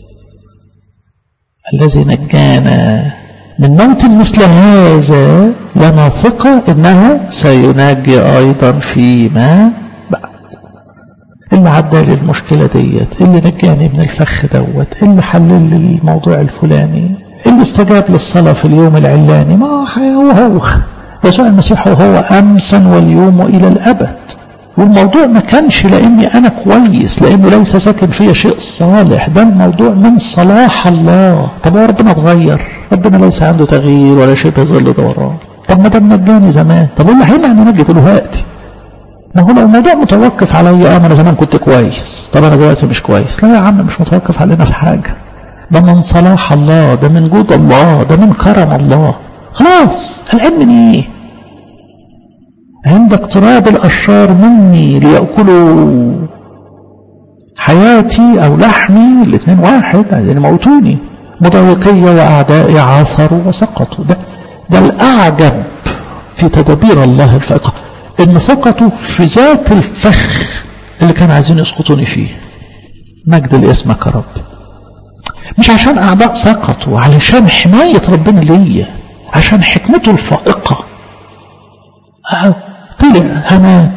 الذي نجانا من موت مثل هذا لنا ثقة انه سينجي ايضا فيما بعد. اللي عدى لي المشكلة ديت، اللي نجاني من الفخ دوت، اللي حلل لي الموضوع الفلاني، اللي استجاب للصلاة في اليوم العلاني، ما هو يسوع المسيح هو امسا واليوم والى الابد. والموضوع ما كانش لاني انا كويس، لانه ليس ساكن فيا شيء صالح، ده الموضوع من صلاح الله. طب هو ربنا اتغير؟ ربنا ليس عنده تغيير ولا شبه ظل دوران. طب ما ده نجاني زمان، طب اللي هيمنع ان نجي دلوقتي؟ ما هو لو الموضوع متوقف عليا ما انا زمان كنت كويس، طب انا دلوقتي مش كويس. لا يا عم، مش متوقف علينا في حاجة، ده من صلاح الله، ده من جود الله، ده من كرم الله. خلاص قلقان من ايه؟ عند اقتراب الاشرار مني ليأكلوا حياتي او لحمي، الاثنين واحد، عايزين يموتوني. مضايقية واعدائي عثروا وسقطوا. ده الاعجب في تدابير الله الفائقة، ان سقطوا في ذات الفخ اللي كانوا عايزين يسقطوني فيه. مجد لاسمك يا رب. مش عشان اعداء سقطوا، علشان حماية ربنا ليا، عشان حكمته الفائقة. طلع هامان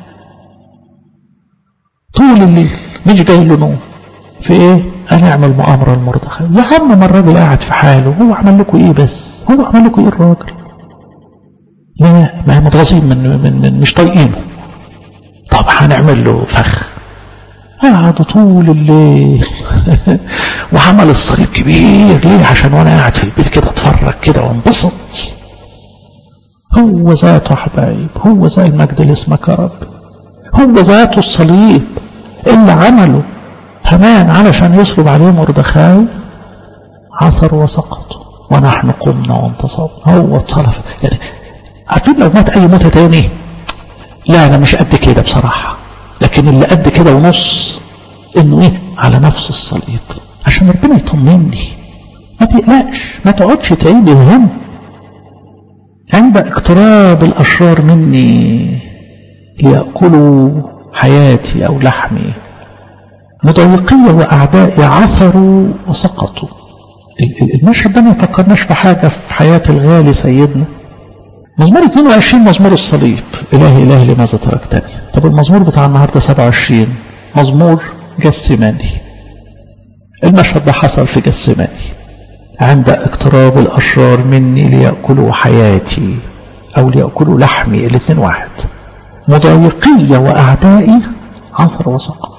طول الليل مش جاي له نوم في ايه؟ هنعمل مؤامرة لمردخاي. يا عم ما الراجل قاعد في حاله، هو عمل لكم ايه؟ بس هو عمل لكم ايه الراجل؟ لا، ما هم متغاظين من مش طايقينه. طب هنعمل له فخ. قعدوا طول الليل وعمل الصليب كبير. ليه؟ عشان وانا قاعد في البيت كده اتفرج كده وانبسط. هو ذاته يا حبايب، هو ذا المجد لاسمك يا رب، هو ذاته الصليب اللي عمله هامان علشان يصلب عليه مردخاي. عثروا وسقطوا ونحن قمنا وانتصرنا. هو اتصلب. يعني عارفين لو مات اي موتة تاني، لا انا مش قد كده بصراحة، لكن اللي قد كده ونص انه ايه؟ على نفس الصليب، عشان ربنا يطمني. ما تقلقش، ما تقعدش تعيد الهم. عند اقتراب الاشرار مني ليأكلوا حياتي او لحمي، مضايقية واعدائي عثروا وسقطوا. المشهد ده ما يفكرناش في حاجة في حياة الغالي سيدنا. مزمور 22 مزمور الصليب. إلهي إلهي لماذا تركتني. طب المزمور بتاع النهاردة 27 مزمور جسماني. المشهد ده حصل في جسماني. عند اقتراب الأشرار مني ليأكلوا حياتي أو ليأكلوا لحمي، الاثنين واحد. مضايقية وأعدائي عثروا وسقطوا.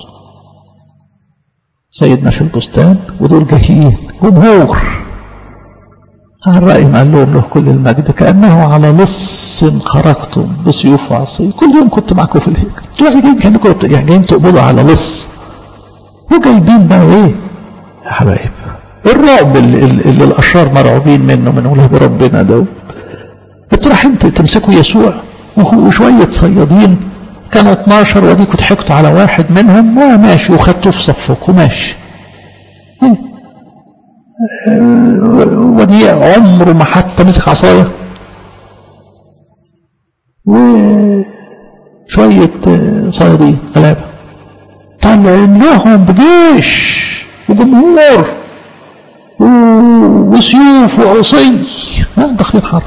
سيدنا في البستان ودول جايين جمهور. الرأي قال لهم له كل المجد كأنه على لص خرجتم بسيوف وعصي. كل يوم كنت معكم في الهيكل، انتوا جايين كأنكم جايين تقبضوا على لص. وجايبين بقى ايه يا حبايب؟ الرعب اللي الأشرار مرعوبين منه من ولاد ربنا ده. انتوا رايحين تمسكوا يسوع وشوية صيادين كانوا 12 وديكوا ضحكتوا على واحد منهم ماشي وخدتوه في صفكم ماشي. ودي عمره ما حتى مسك عصاية وشوية صيادين غلابة طالعين لهم بجيش وجمهور وسيوف وعصي داخلين حرب.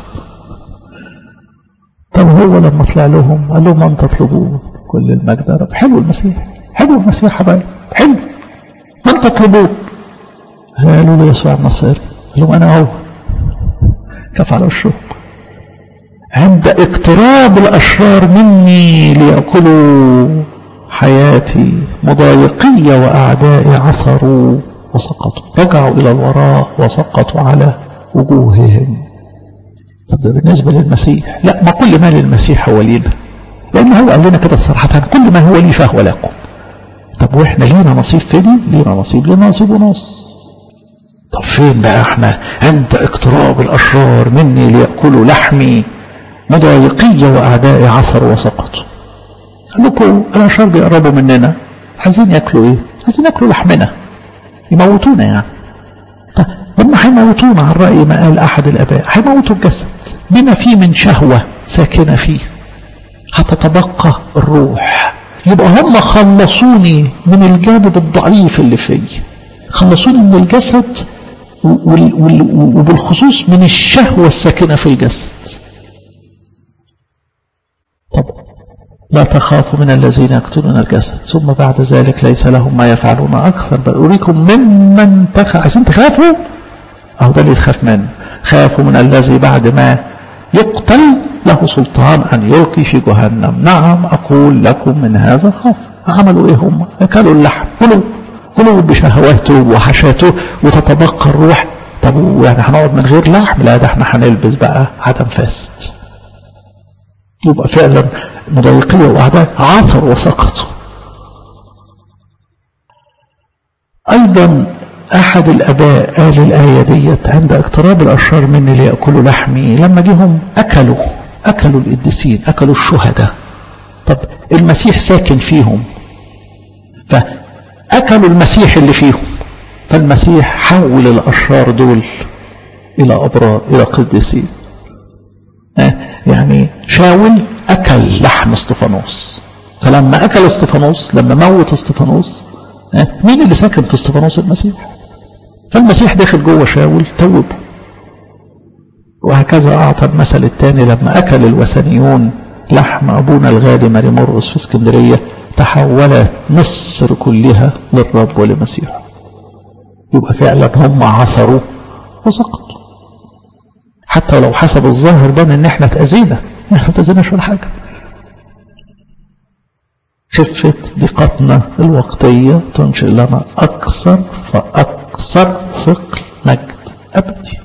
طب هو لما طلع لهم قال لهم من تطلبون؟ كل المجد يا رب. حلو المسيح، حلو المسيح حبايب، حلو. من تطلبون؟ قالوا له يسوع النصيري. قال لهم انا هو. كف على وشه. عند اقتراب الاشرار مني ليأكلوا حياتي، مضايقية واعدائي عثروا وسقطوا، رجعوا الى الوراء وسقطوا على وجوههم. طب ده بالنسبة للمسيح. لا، ما كل ما للمسيح هو لينا، لأن هو قال لنا كده صراحة كل ما هو لي فهو لكم. طب واحنا لينا نصيب في دي؟ لينا نصيب، لينا نصيب ونص. طب فين بقى احنا؟ عند اقتراب الأشرار مني ليأكلوا لحمي، مضايقية وأعدائي عثروا وسقطوا. قال لكم الأشرار بيقربوا مننا، عايزين يأكلوا ايه؟ عايزين يأكلوا لحمنا، يموتونا يعني. لما هيموتونا على الرأي ما قال أحد الآباء، هيموتوا الجسد بما فيه من شهوة ساكنة فيه، هتتبقى الروح. يبقى هم خلصوني من الجانب الضعيف اللي فيه، خلصوني من الجسد وبالخصوص من الشهوة الساكنة في الجسد. طب لا تخافوا من الذين يقتلون الجسد ثم بعد ذلك ليس لهم ما يفعلون أكثر بل أريكم ممن تخاف. عايزين تخافوا؟ أهو ده اللي تخاف منه. خافوا من الذي بعد ما يقتل له سلطان أن يلقي في جهنم. نعم أقول لكم من هذا خاف. عملوا إيه هم؟ أكلوا اللحم، كلوا بشهواته وحشاته وتتبقى الروح. طب يعني هنقعد من غير لحم؟ لا، ده احنا هنلبس بقى عدم فاسد. يبقى فعلا مضايقية وأعداء عثروا وسقطوا. أيضا أحد الآباء قال الآية ديت عند اقتراب الأشرار مني ليأكلوا لحمي، لما جيهم أكلوا القديسين، أكلوا الشهداء. طب المسيح ساكن فيهم، فأكلوا المسيح اللي فيهم، فالمسيح حول الأشرار دول إلى أبرار، إلى قديسين. يعني شاول أكل لحم استفانوس، فلما أكل استفانوس، لما موت استفانوس، مين اللي ساكن في استفانوس؟ المسيح. فالمسيح داخل جوه شاول توبه. وهكذا أعطى المثل الثاني لما أكل الوثنيون لحم أبونا الغالي ماري مرقس في اسكندرية، تحولت مصر كلها للرب ولمسيحه. يبقى فعلا هم عثروا وسقطوا، حتى لو حسب الظاهر بان ان احنا اتأذينا، احنا ما اتأذيناش ولا حاجة. خفة ضيقتنا الوقتية تنشئ لنا أكثر فأكثر ثقل مجد أبدي.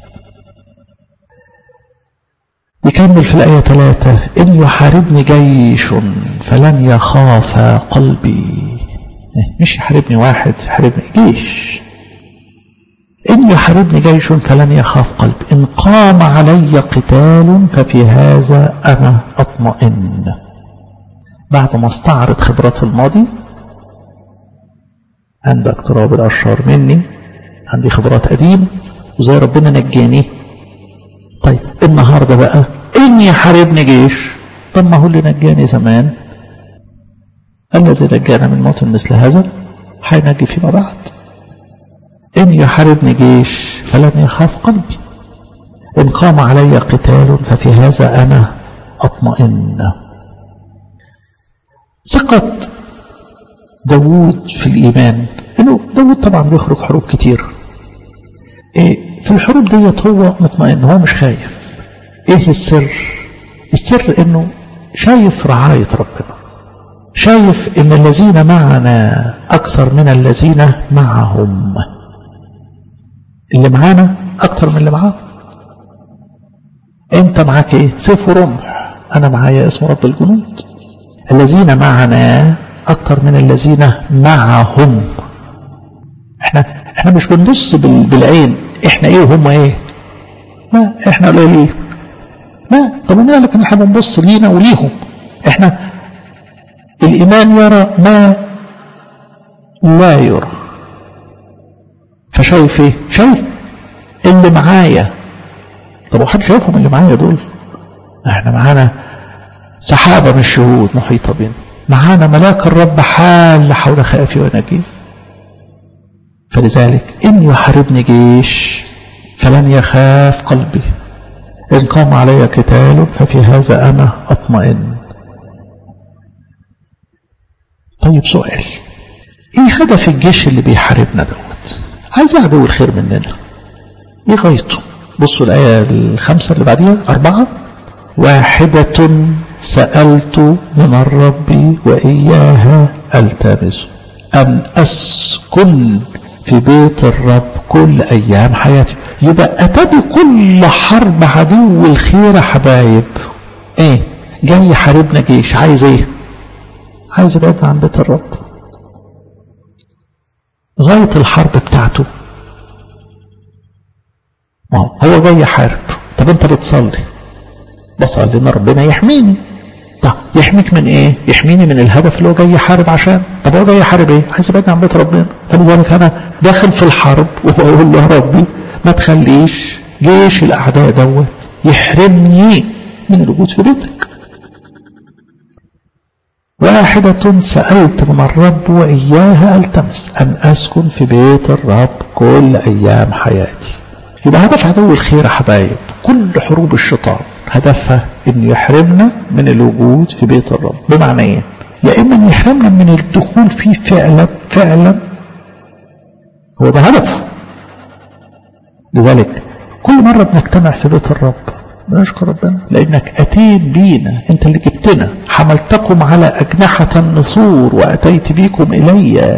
يكمل في الآية 3: إن يحاربني جيش فلن يخاف قلبي. مش يحاربني واحد، يحاربني جيش. إن يحاربني جيش فلن يخاف قلبي، إن قام علي قتال ففي هذا أنا أطمئن. بعد ما استعرض خبرات الماضي، عند اقتراب الأشرار مني عندي خبرات قديمة وزي ربنا نجاني. طيب النهاردة بقى إن يحاربني جيش، طب ما هو اللي نجاني زمان، الذي نجانا من موت مثل هذا حينجي فيما بعد. إن يحاربني جيش فلن يخاف قلبي، إن قام علي قتال ففي هذا أنا أطمئن. ثقة داود في الإيمان، إنه داود طبعا بيخرج حروب كتير، في الحروب ديت هو مطمئن، هو مش خايف. إيه السر؟ السر إنه شايف رعاية ربنا، شايف إن الذين معنا أكثر من الذين معهم. اللي معانا أكثر من اللي معاهم. أنت معاك إيه؟ سيف ورمح، أنا معايا اسم رب الجنود. الذين معنا أكثر من الذين معهم. احنا مش بنبص بالعين احنا ايه وهم ايه، ما احنا قليلين، ما طب انا لكن احنا بنبص لينا وليهم. احنا الإيمان يرى ما لا يرى، فشايف ايه؟ شايف اللي معايا. طب وحد شايفهم اللي معايا دول؟ احنا معانا سحابة من الشهود محيطة بنا، معانا ملاك الرب حال حول خائفي ونجيب. فلذلك إن يحاربني جيش فلن يخاف قلبي، إن قام علي قتال ففي هذا أنا أطمئن. طيب سؤال، إيه هدف الجيش اللي بيحاربنا دوت؟ عايز عدو الخير مننا، إيه غايته؟ بصوا الآية 5 اللي بعديها 4: واحدة سألت من الرب وإياها ألتمس، أن أسكن في بيت الرب كل أيام حياتي. يبقى أتى كل حرب عدو الخير حبايب. إيه؟ جاي يحاربنا جيش، عايز إيه؟ عايز يبعدنا عن بيت الرب. غاية الحرب بتاعته هو جاي يحارب. طب أنت بتصلي، بصلي إن ربنا يحميني. طب يحميك من ايه؟ يحميني من الهدف اللي هو جاي يحارب عشان. طب هو جاي يحارب ايه؟ عايز يبعدني عن بيت ربنا. فلذلك انا داخل في الحرب وبقول له يا ربي ما تخليش جيش الاعداء دوت يحرمني من الوجود في بيتك. واحدة سألت من الرب وإياها ألتمس، أن أسكن في بيت الرب كل أيام حياتي. يبقى هدف عدو الخير يا حبايب، كل حروب الشيطان هدفها إنه يحرمنا من الوجود في بيت الرب. بمعنى إيه؟ يا إما إن يحرمنا من الدخول فيه فعلا هو ده هدفه. لذلك كل مرة بنجتمع في بيت الرب بنشكر ربنا لأنك أتيت بينا، أنت اللي جبتنا، حملتكم على أجنحة النسور وأتيت بيكم إلي،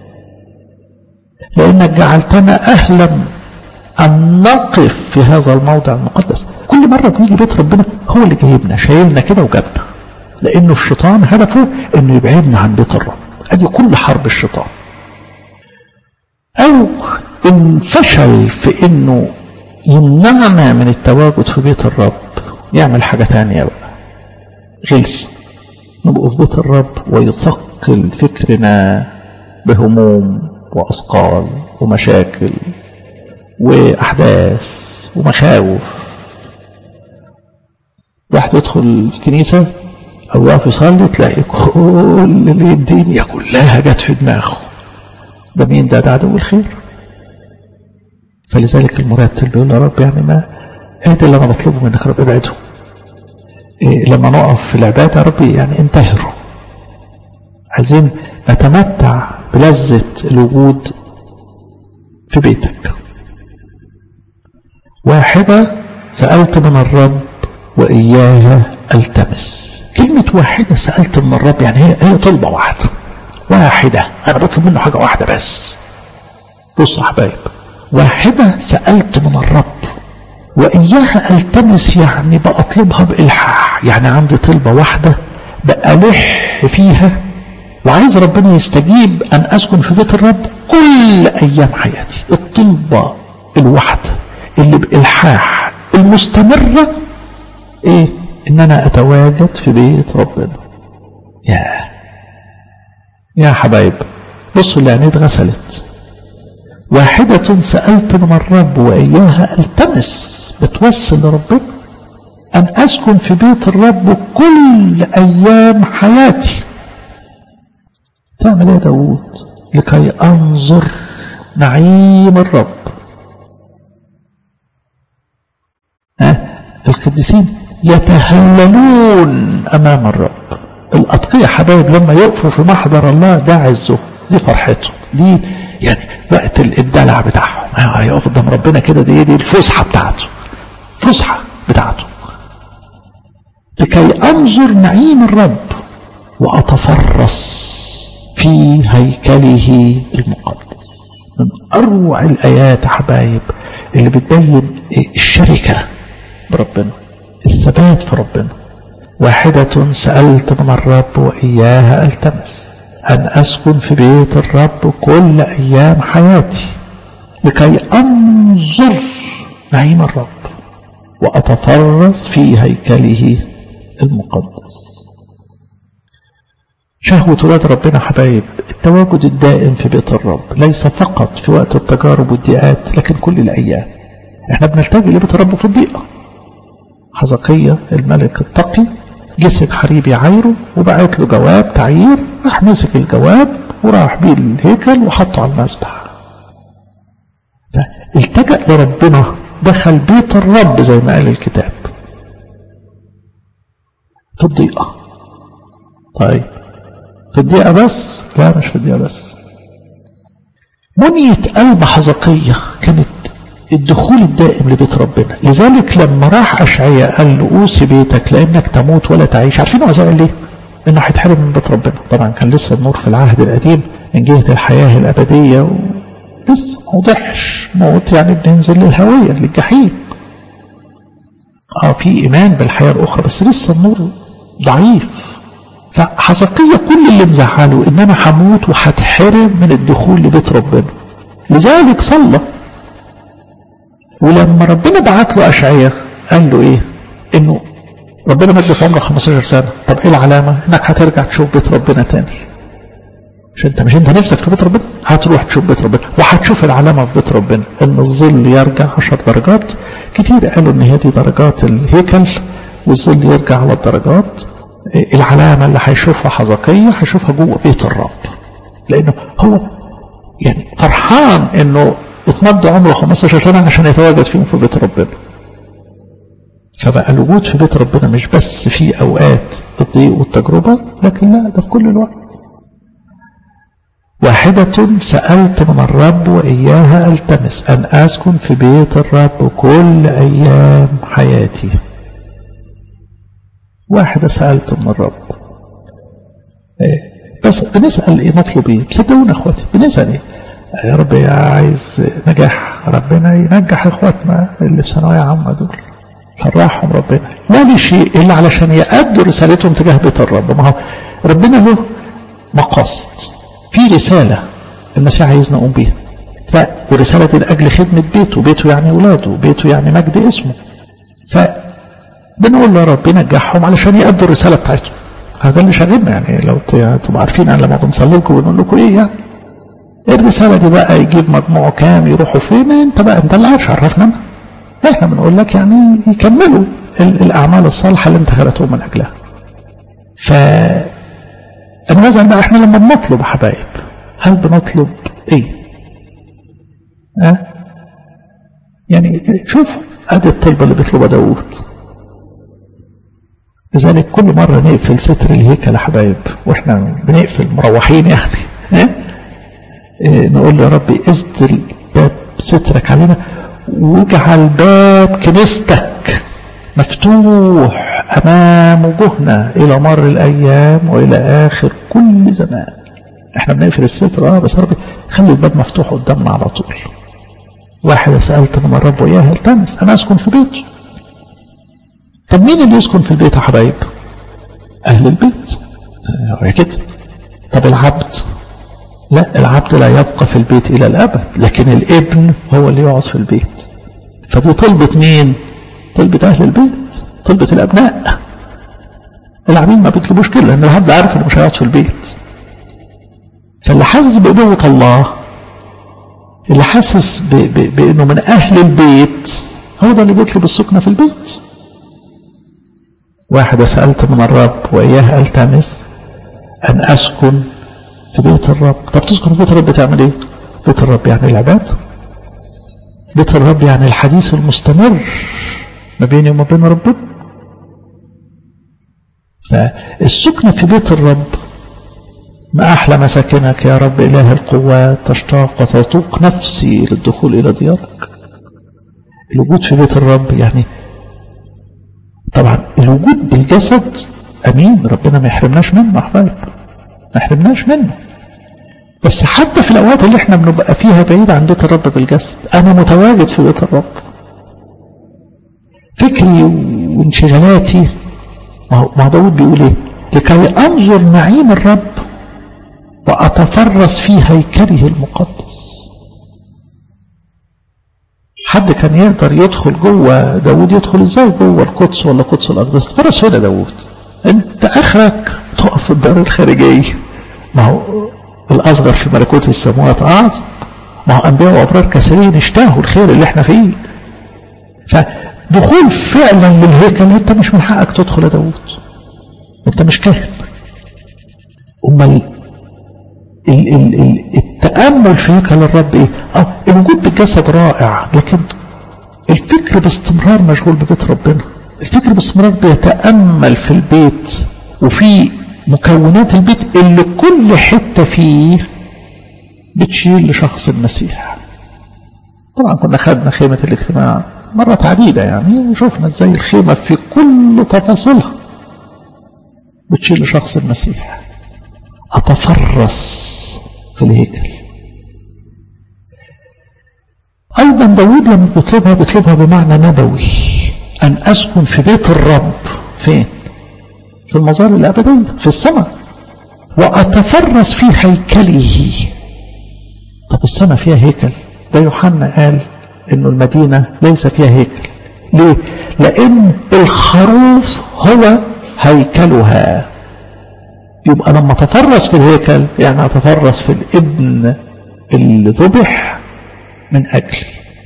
لأنك جعلتنا أهلا أن نقف في هذا الموضع المقدس. كل مرة بنيجي بيت ربنا هو اللي جايبنا، شايلنا كده وجابنا. لأنه الشيطان هدفه أنه يبعدنا عن بيت الرب. أدي كل حرب الشيطان. أو إن فشل في أنه يمنعنا من التواجد في بيت الرب، يعمل حاجة تانية بقى، غلس، نبقى في بيت الرب ويثقل فكرنا بهموم وأثقال ومشاكل وأحداث ومخاوف. واحد يدخل الكنيسة أو يقف يصلي تلاقي كل الدنيا كلها جت في دماغه. ده مين؟ ده عدو الخير. فلذلك المرتل بيقول يا رب يعني ما اهدي اللي انا بطلبه منك يا رب، ابعده. لما نقف في العبادة يا رب يعني انتهروا. عايزين نتمتع بلذة الوجود في بيتك. واحدة سألت من الرب وإياها التمس. كلمة واحدة سألت من الرب يعني هي طلبة واحدة، أنا بطلب منه حاجة واحدة بس. بصوا حبايب، واحدة سألت من الرب وإياها التمس يعني بأطلبها بإلحاح، يعني عندي طلبة واحدة بألح فيها وعايز ربنا يستجيب أن أسكن في بيت الرب كل أيام حياتي. الطلبة الواحدة اللي بإلحاح المستمرة إيه؟ إن أنا أتواجد في بيت ربنا. يا حبايب بصوا اللي عينيه اتغسلت. واحدة سألت من الرب وإياها التمس، بتوصل لربنا أن أسكن في بيت الرب كل أيام حياتي. تعمل يا داود؟ لكي أنظر نعيم الرب. القديسين يتهللون أمام الرب. الأتقياء حبايب لما يقفوا في محضر الله ده عزه، دي فرحته، دي يعني وقت الدلع بتاعهم. يقف قدام ربنا كده، دي الفسحة بتاعته، فسحة بتاعته. لكي أنظر نعيم الرب وأتفرس في هيكله المقدس. من أروع الآيات حبايب اللي بتبين الشركة بربنا، الثبات في ربنا. واحدة سألت من الرب وإياها التمس أن أسكن في بيت الرب كل أيام حياتي لكي أنظر نعيم الرب وأتفرس في هيكله المقدس. شهوة ولاد ربنا حبايب التواجد الدائم في بيت الرب، ليس فقط في وقت التجارب والضيقات لكن كل الأيام. احنا بنلتجئ لبيت الرب في الضيقة. حزقية الملك التقي جسد حريبي عايره وبعت له جواب تعيير، راح مسك الجواب وراح بيه الهيكل وحطه على المذبح. فالتجأ لربنا، دخل بيت الرب زي ما قال الكتاب في الضيقة. طيب في الضيقة بس؟ لا، مش في الضيقة بس. بنية قلب حزقية كانت الدخول الدائم لبيت ربنا. لذلك لما راح أشعياء قال له أوصي بيتك لأنك تموت ولا تعيش. عارفين عزيز قال ليه؟ إنه هيتحرم من بيت ربنا. طبعا كان لسه النور في العهد القديم من جهة الحياة الأبدية لسه ما وضحش. موت يعني بننزل للهوية للجحيم. في إيمان بالحياة الأخرى بس لسه النور ضعيف. فحزقية كل اللي مزعله إن أنا هموت وهتحرم من الدخول لبيت ربنا. لذلك صلى، ولما ربنا بعت له أشعياء قال له إيه؟ إنه ربنا مد في عمره 15 سنة. طب إيه العلامة؟ إنك هترجع تشوف بيت ربنا تاني. مش أنت نفسك في بيت ربنا؟ هتروح تشوف بيت ربنا وهتشوف العلامة في بيت ربنا إن الظل يرجع 10 درجات. كتير قالوا إن هي دي درجات الهيكل والظل يرجع على الدرجات. العلامة اللي هيشوفها حزقية هيشوفها جوه بيت الرب، لأنه هو يعني فرحان إنه اتمد عمره 15 سنة عشان يتواجد فيهم في بيت ربنا. فبقى الوجود في بيت ربنا مش بس في أوقات الضيق والتجربة، لكن لا، ده في كل الوقت. واحدة سألت من الرب وإياها التمس أن أسكن في بيت الرب كل أيام حياتي. واحدة سألت من الرب. بس بنسأل إيه؟ نطلب إيه؟ صدقونا أخواتي، بنسأل إيه؟ يا رب عايز نجاح، ربنا ينجح إخواتنا اللي في ثانوية عامة دول. فرحهم ربنا لا لشيء إلا علشان يأدوا رسالتهم تجاه بيت الرب. ما هو ربنا له مقاصد في رسالة المسيح عايزنا نقوم بيها، ورسالة دي لأجل خدمة بيته، بيته يعني أولاده، بيته يعني مجد اسمه. فبنقول له رب نجحهم علشان يأدوا الرسالة بتاعتهم. هذا اللي شغلنا يعني. لو تبقوا عارفين أنا لما بنصلي لكم ونقول لكم إيه يعني الرسالة دي بقى يجيب مجموعه كام يروحوا فين، انت اللي عارف عرفنا. احنا بنقول لك يعني يكملوا الأعمال الصالحة اللي انت خلقتهم من أجلها. فالمثل بقى احنا لما بنطلب حبايب هل بنطلب ايه؟ يعني شوف ادي الطلبة اللي بيطلبها داود. لذلك كل مرة نقفل ستر الهيكل يا حبايب واحنا بنقفل مروحين يعني نقول له يا ربي اسدل باب سترك علينا واجعل باب كنيستك مفتوح امام وجوهنا الى مر الايام والى اخر كل زمان. احنا بنقفل الستر بس يا ربي خلي الباب مفتوح قدامنا على طول. واحد سألت من الرب وياه التمس انا اسكن في بيته. طب مين اللي يسكن في البيت يا حبايب؟ اهل البيت هو كده. طب العبد؟ لا، العبد لا يبقى في البيت الى الابد، لكن الابن هو اللي يقعد في البيت. فدي طلبة مين؟ طلبة اهل البيت، طلبة الابناء. العبيد ما بيطلبوش كده لان العبد عارف انه مش هيقعد في البيت. فاللي حاسس بأبوة الله، اللي حاسس بانه من اهل البيت، هو ده اللي بيطلب السكنة في البيت. واحدة سألت من الرب وإياه ألتمس أن أسكن في بيت الرب. طب تسكن في بيت الرب تعمل إيه؟ بيت الرب يعني العبادة، بيت الرب يعني الحديث المستمر ما بيني وما بين ربنا. فالسكنة في بيت الرب ما أحلى مساكنك يا رب إله القوات، تشتاق وتطوق نفسي للدخول إلى ديارك. الوجود في بيت الرب يعني طبعا الوجود بالجسد أمين، ربنا ما يحرمناش منه يا حبايب، ما يحرمناش منه. بس حتى في الأوقات اللي احنا بنبقى فيها بعيد عن بيت الرب بالجسد أنا متواجد في بيت الرب. فكري وانشغالاتي، ما داود بيقول ايه؟ لكي أنظر نعيم الرب وأتفرس في هيكله المقدس. حد كان يقدر يدخل جوه داود؟ يدخل ازاي جوه القدس ولا قدس الأقداس؟ تفرس هنا داود. انت اخرك تقف في الدار الخارجية. ما هو الأصغر في ملكوت السماوات أعظم. ما هو أنبياء وأبرار كثيرين اشتاهوا الخير اللي احنا فيه. فدخول فعلا للهيكل انت مش من حقك تدخل يا داود، انت مش كاهن. امال التأمل في هيكل الرب ايه؟ الوجود بالجسد رائع، لكن الفكر باستمرار مشغول ببيت ربنا. الفكر باستمرار بيتأمل في البيت وفي مكونات البيت اللي كل حتة فيه بتشير لشخص المسيح. طبعا كنا خدنا خيمة الاجتماع مرات عديدة يعني، وشوفنا ازاي الخيمة في كل تفاصيلها بتشير لشخص المسيح. أتفرس في الهيكل. أيضا داود لما بيطلبها بمعنى نبوي، أن أسكن في بيت الرب. فين؟ في المظال الأبدية في السماء. وأتفرس في هيكله. طب السماء فيها هيكل؟ ده يوحنا قال إنه المدينة ليس فيها هيكل. ليه؟ لأن الخروف هو هيكلها. يبقى لما أتفرس في الهيكل يعني أتفرس في الابن اللي ذبح من أجلي.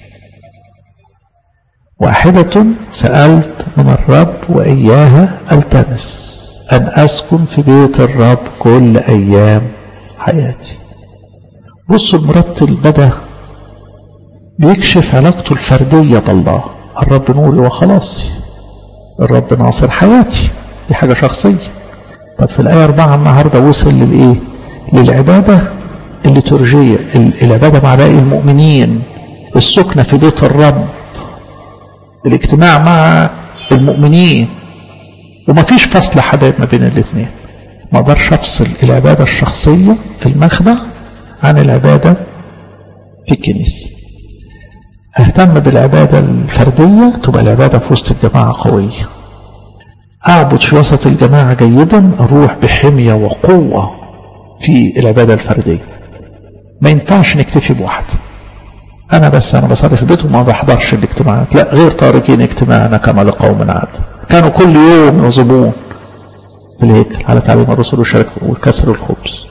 واحدة سألت من الرب وإياها ألتمس أن أسكن في بيت الرب كل أيام حياتي. بصوا المرتل بدأ بيكشف علاقته الفردية بالله. الرب نوري وخلاصي، الرب ناصر حياتي، دي حاجة شخصية. طب في الآية 4 النهاردة وصل للإيه؟ للعبادة الليتورجية، العبادة مع باقي المؤمنين، السكنة في بيت الرب، الاجتماع مع المؤمنين. وما فيش فصل حبايب ما بين الاثنين. ما اقدرش افصل العبادة الشخصية في المخدع عن العبادة في الكنيسة. اهتم بالعبادة الفردية تبقى العبادة في وسط الجماعة قوية. اعبد في وسط الجماعة جيدا، اروح بحمية وقوة في العبادة الفردية. ما ينفعش نكتفي بواحد. انا بصلي في البيت وما بحضرش الاجتماعات، لا، غير تاركين اجتماعنا كما لقوم عاد. كانوا كل يوم يواظبون في الهيكل على تعليم الرسل والشركة وكسر الخبز.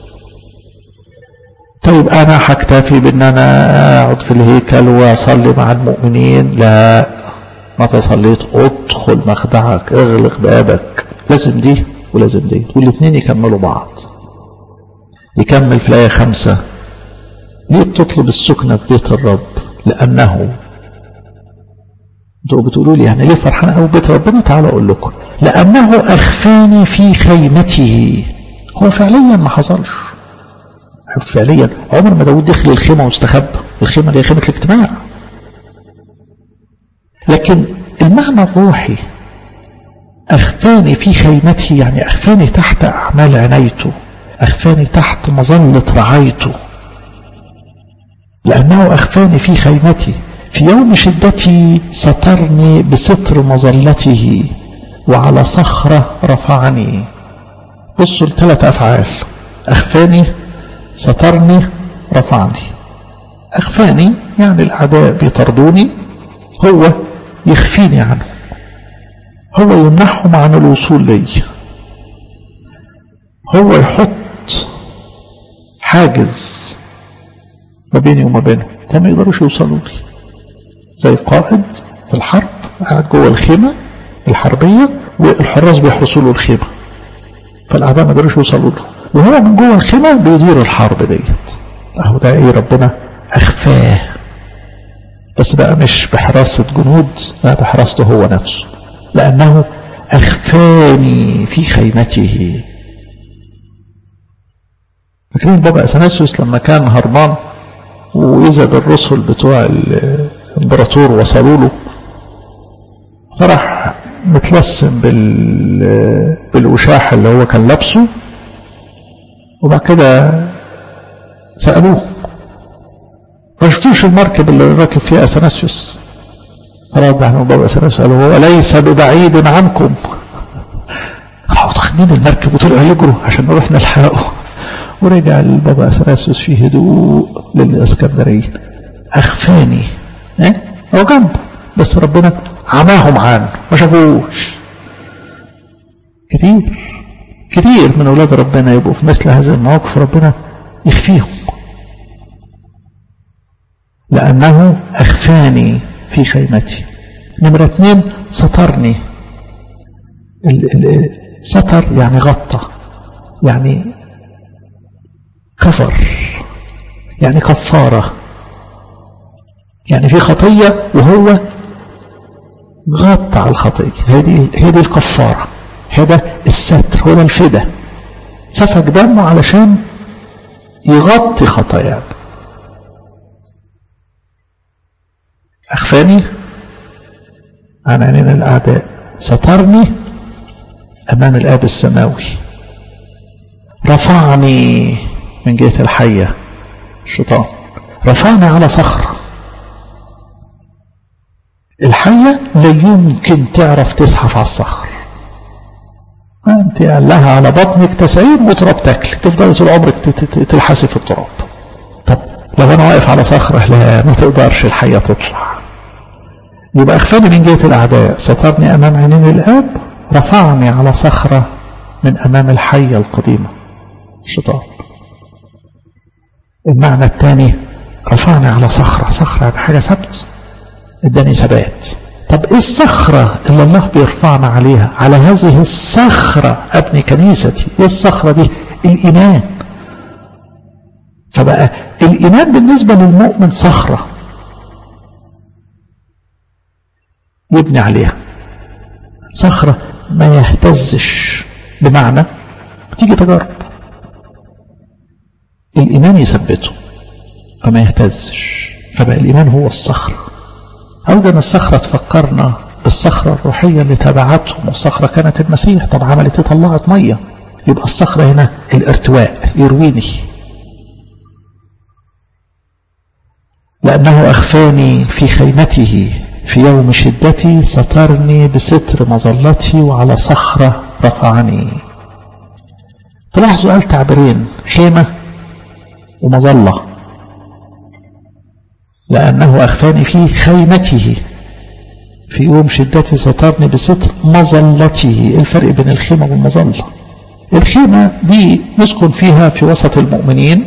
طيب انا هكتفي بان انا اقعد في الهيكل واصلي مع المؤمنين؟ لا، متى صليت ادخل مخدعك، اغلق بابك. لازم دي ولازم دي، والاثنين يكملوا بعض. يكمل في الآية 5: ليه بتطلب السكنة في بيت الرب؟ لأنه، انتوا بتقولوا لي يعني ليه فرحان قوي بيت ربنا؟ تعالوا اقول لكم: لأنه أخفاني في خيمته. هو فعليا ما حصلش، فعليا عمر ما داود دخل الخيمة واستخبى. الخيمة دي خيمة الاجتماع، لكن المعنى الروحي أخفاني في خيمته يعني أخفاني تحت أعمال عنايته، أخفاني تحت مظلة رعايته. لأنه أخفاني في خيمتي، في يوم شدتي سترني بستر مظلته، وعلى صخرة رفعني. بصوا ال3 أفعال: أخفاني، سترني، رفعني. أخفاني يعني الأعداء بيطردوني، هو يخفيني عنه، هو يمنحهم عن الوصول لي، هو يحط حاجز ما بيني وما بينهم فما يقدروش يوصلوا لي. زي قائد في الحرب قاعد جوه الخيمة الحربية والحراس بيحرسوا له الخيمة، فالأعداء ما يقدروش يوصلوا له، وهو من جوه الخيمة بيدير الحرب ديت. اهو ده ايه؟ ربنا أخفاه، بس بقى مش بحراسة جنود، لا، بحراسته هو نفسه. لأنه أخفاني في خيمته. فاكرين بابا أثناسيوس لما كان هربان وإذا بالرسل بتوع الإمبراطور وصلوا له، فرح متلسم بالوشاح اللي هو كان لابسه، وبعد كده سألوه: ما شفتوش المركب اللي راكب فيها أثناسيوس؟ فرد عنه بابا أثناسيوس قال: هو ليس ببعيد عنكم. راحوا واخدين المركب وطلعوا يجروا عشان نروح نلحقه، ورجع البابا أثناسيوس في هدوء للإسكندرية. أخفاني، هو جنبه بس ربنا عماهم عنه، ما شافوش. كتير من أولاد ربنا يبقوا في مثل هذه المواقف ربنا يخفيهم. لأنه أخفاني في خيمتي. نمرة 2: سترني. ستر يعني غطى، يعني كفر، يعني كفارة، يعني في خطية وهو غطى على الخطية. هي دي الكفارة، هذا الستر، هو ده الفداء. سفك دمه علشان يغطي خطايانا. أخفاني عن عينين الأعداء، سترني أمام الآب السماوي، رفعني من جهة الحية الشيطان، رفعني على صخرة. الحية لا يمكن تعرف تزحف على الصخر، أنت لها على بطنك تسعير وتراب تاكلك، تفضل طول عمرك تلحسي في التراب. طب لو أنا واقف على صخرة، لا، ما تقدرش الحية تطلع. يبقى أخفاني من جهة الأعداء، سترني أمام عينين الآب، رفعني على صخرة من أمام الحية القديمة الشيطان. المعنى الثاني: رفعني على صخرة. صخرة يعني حاجة ثبت، اداني ثبات. طب ايه الصخرة اللي الله بيرفعنا عليها؟ على هذه الصخرة ابني كنيستي. ايه الصخرة دي؟ الإيمان. فبقى الإيمان بالنسبة للمؤمن صخرة يبني عليها، صخرة ما يهتزش. بمعنى تيجي تجارب الإيمان يثبته فما يهتزش، فبقى الإيمان هو الصخرة. أولا الصخرة تفكرنا بالصخرة الروحية اللي تبعتهم، والصخرة كانت المسيح. طب عملت ايه؟ طلعت مية. يبقى الصخرة هنا الارتواء، يرويني. لأنه أخفاني في خيمته في يوم شدتي، سترني بستر مظلتي، وعلى صخرة رفعني. تلاحظوا قال تعبيرين، خيمة ومظلة. لأنه أخفاني في خيمته في يوم شدتي، سترني بستر مظلته. الفرق بين الخيمة والمظلة؟ الخيمة دي نسكن فيها في وسط المؤمنين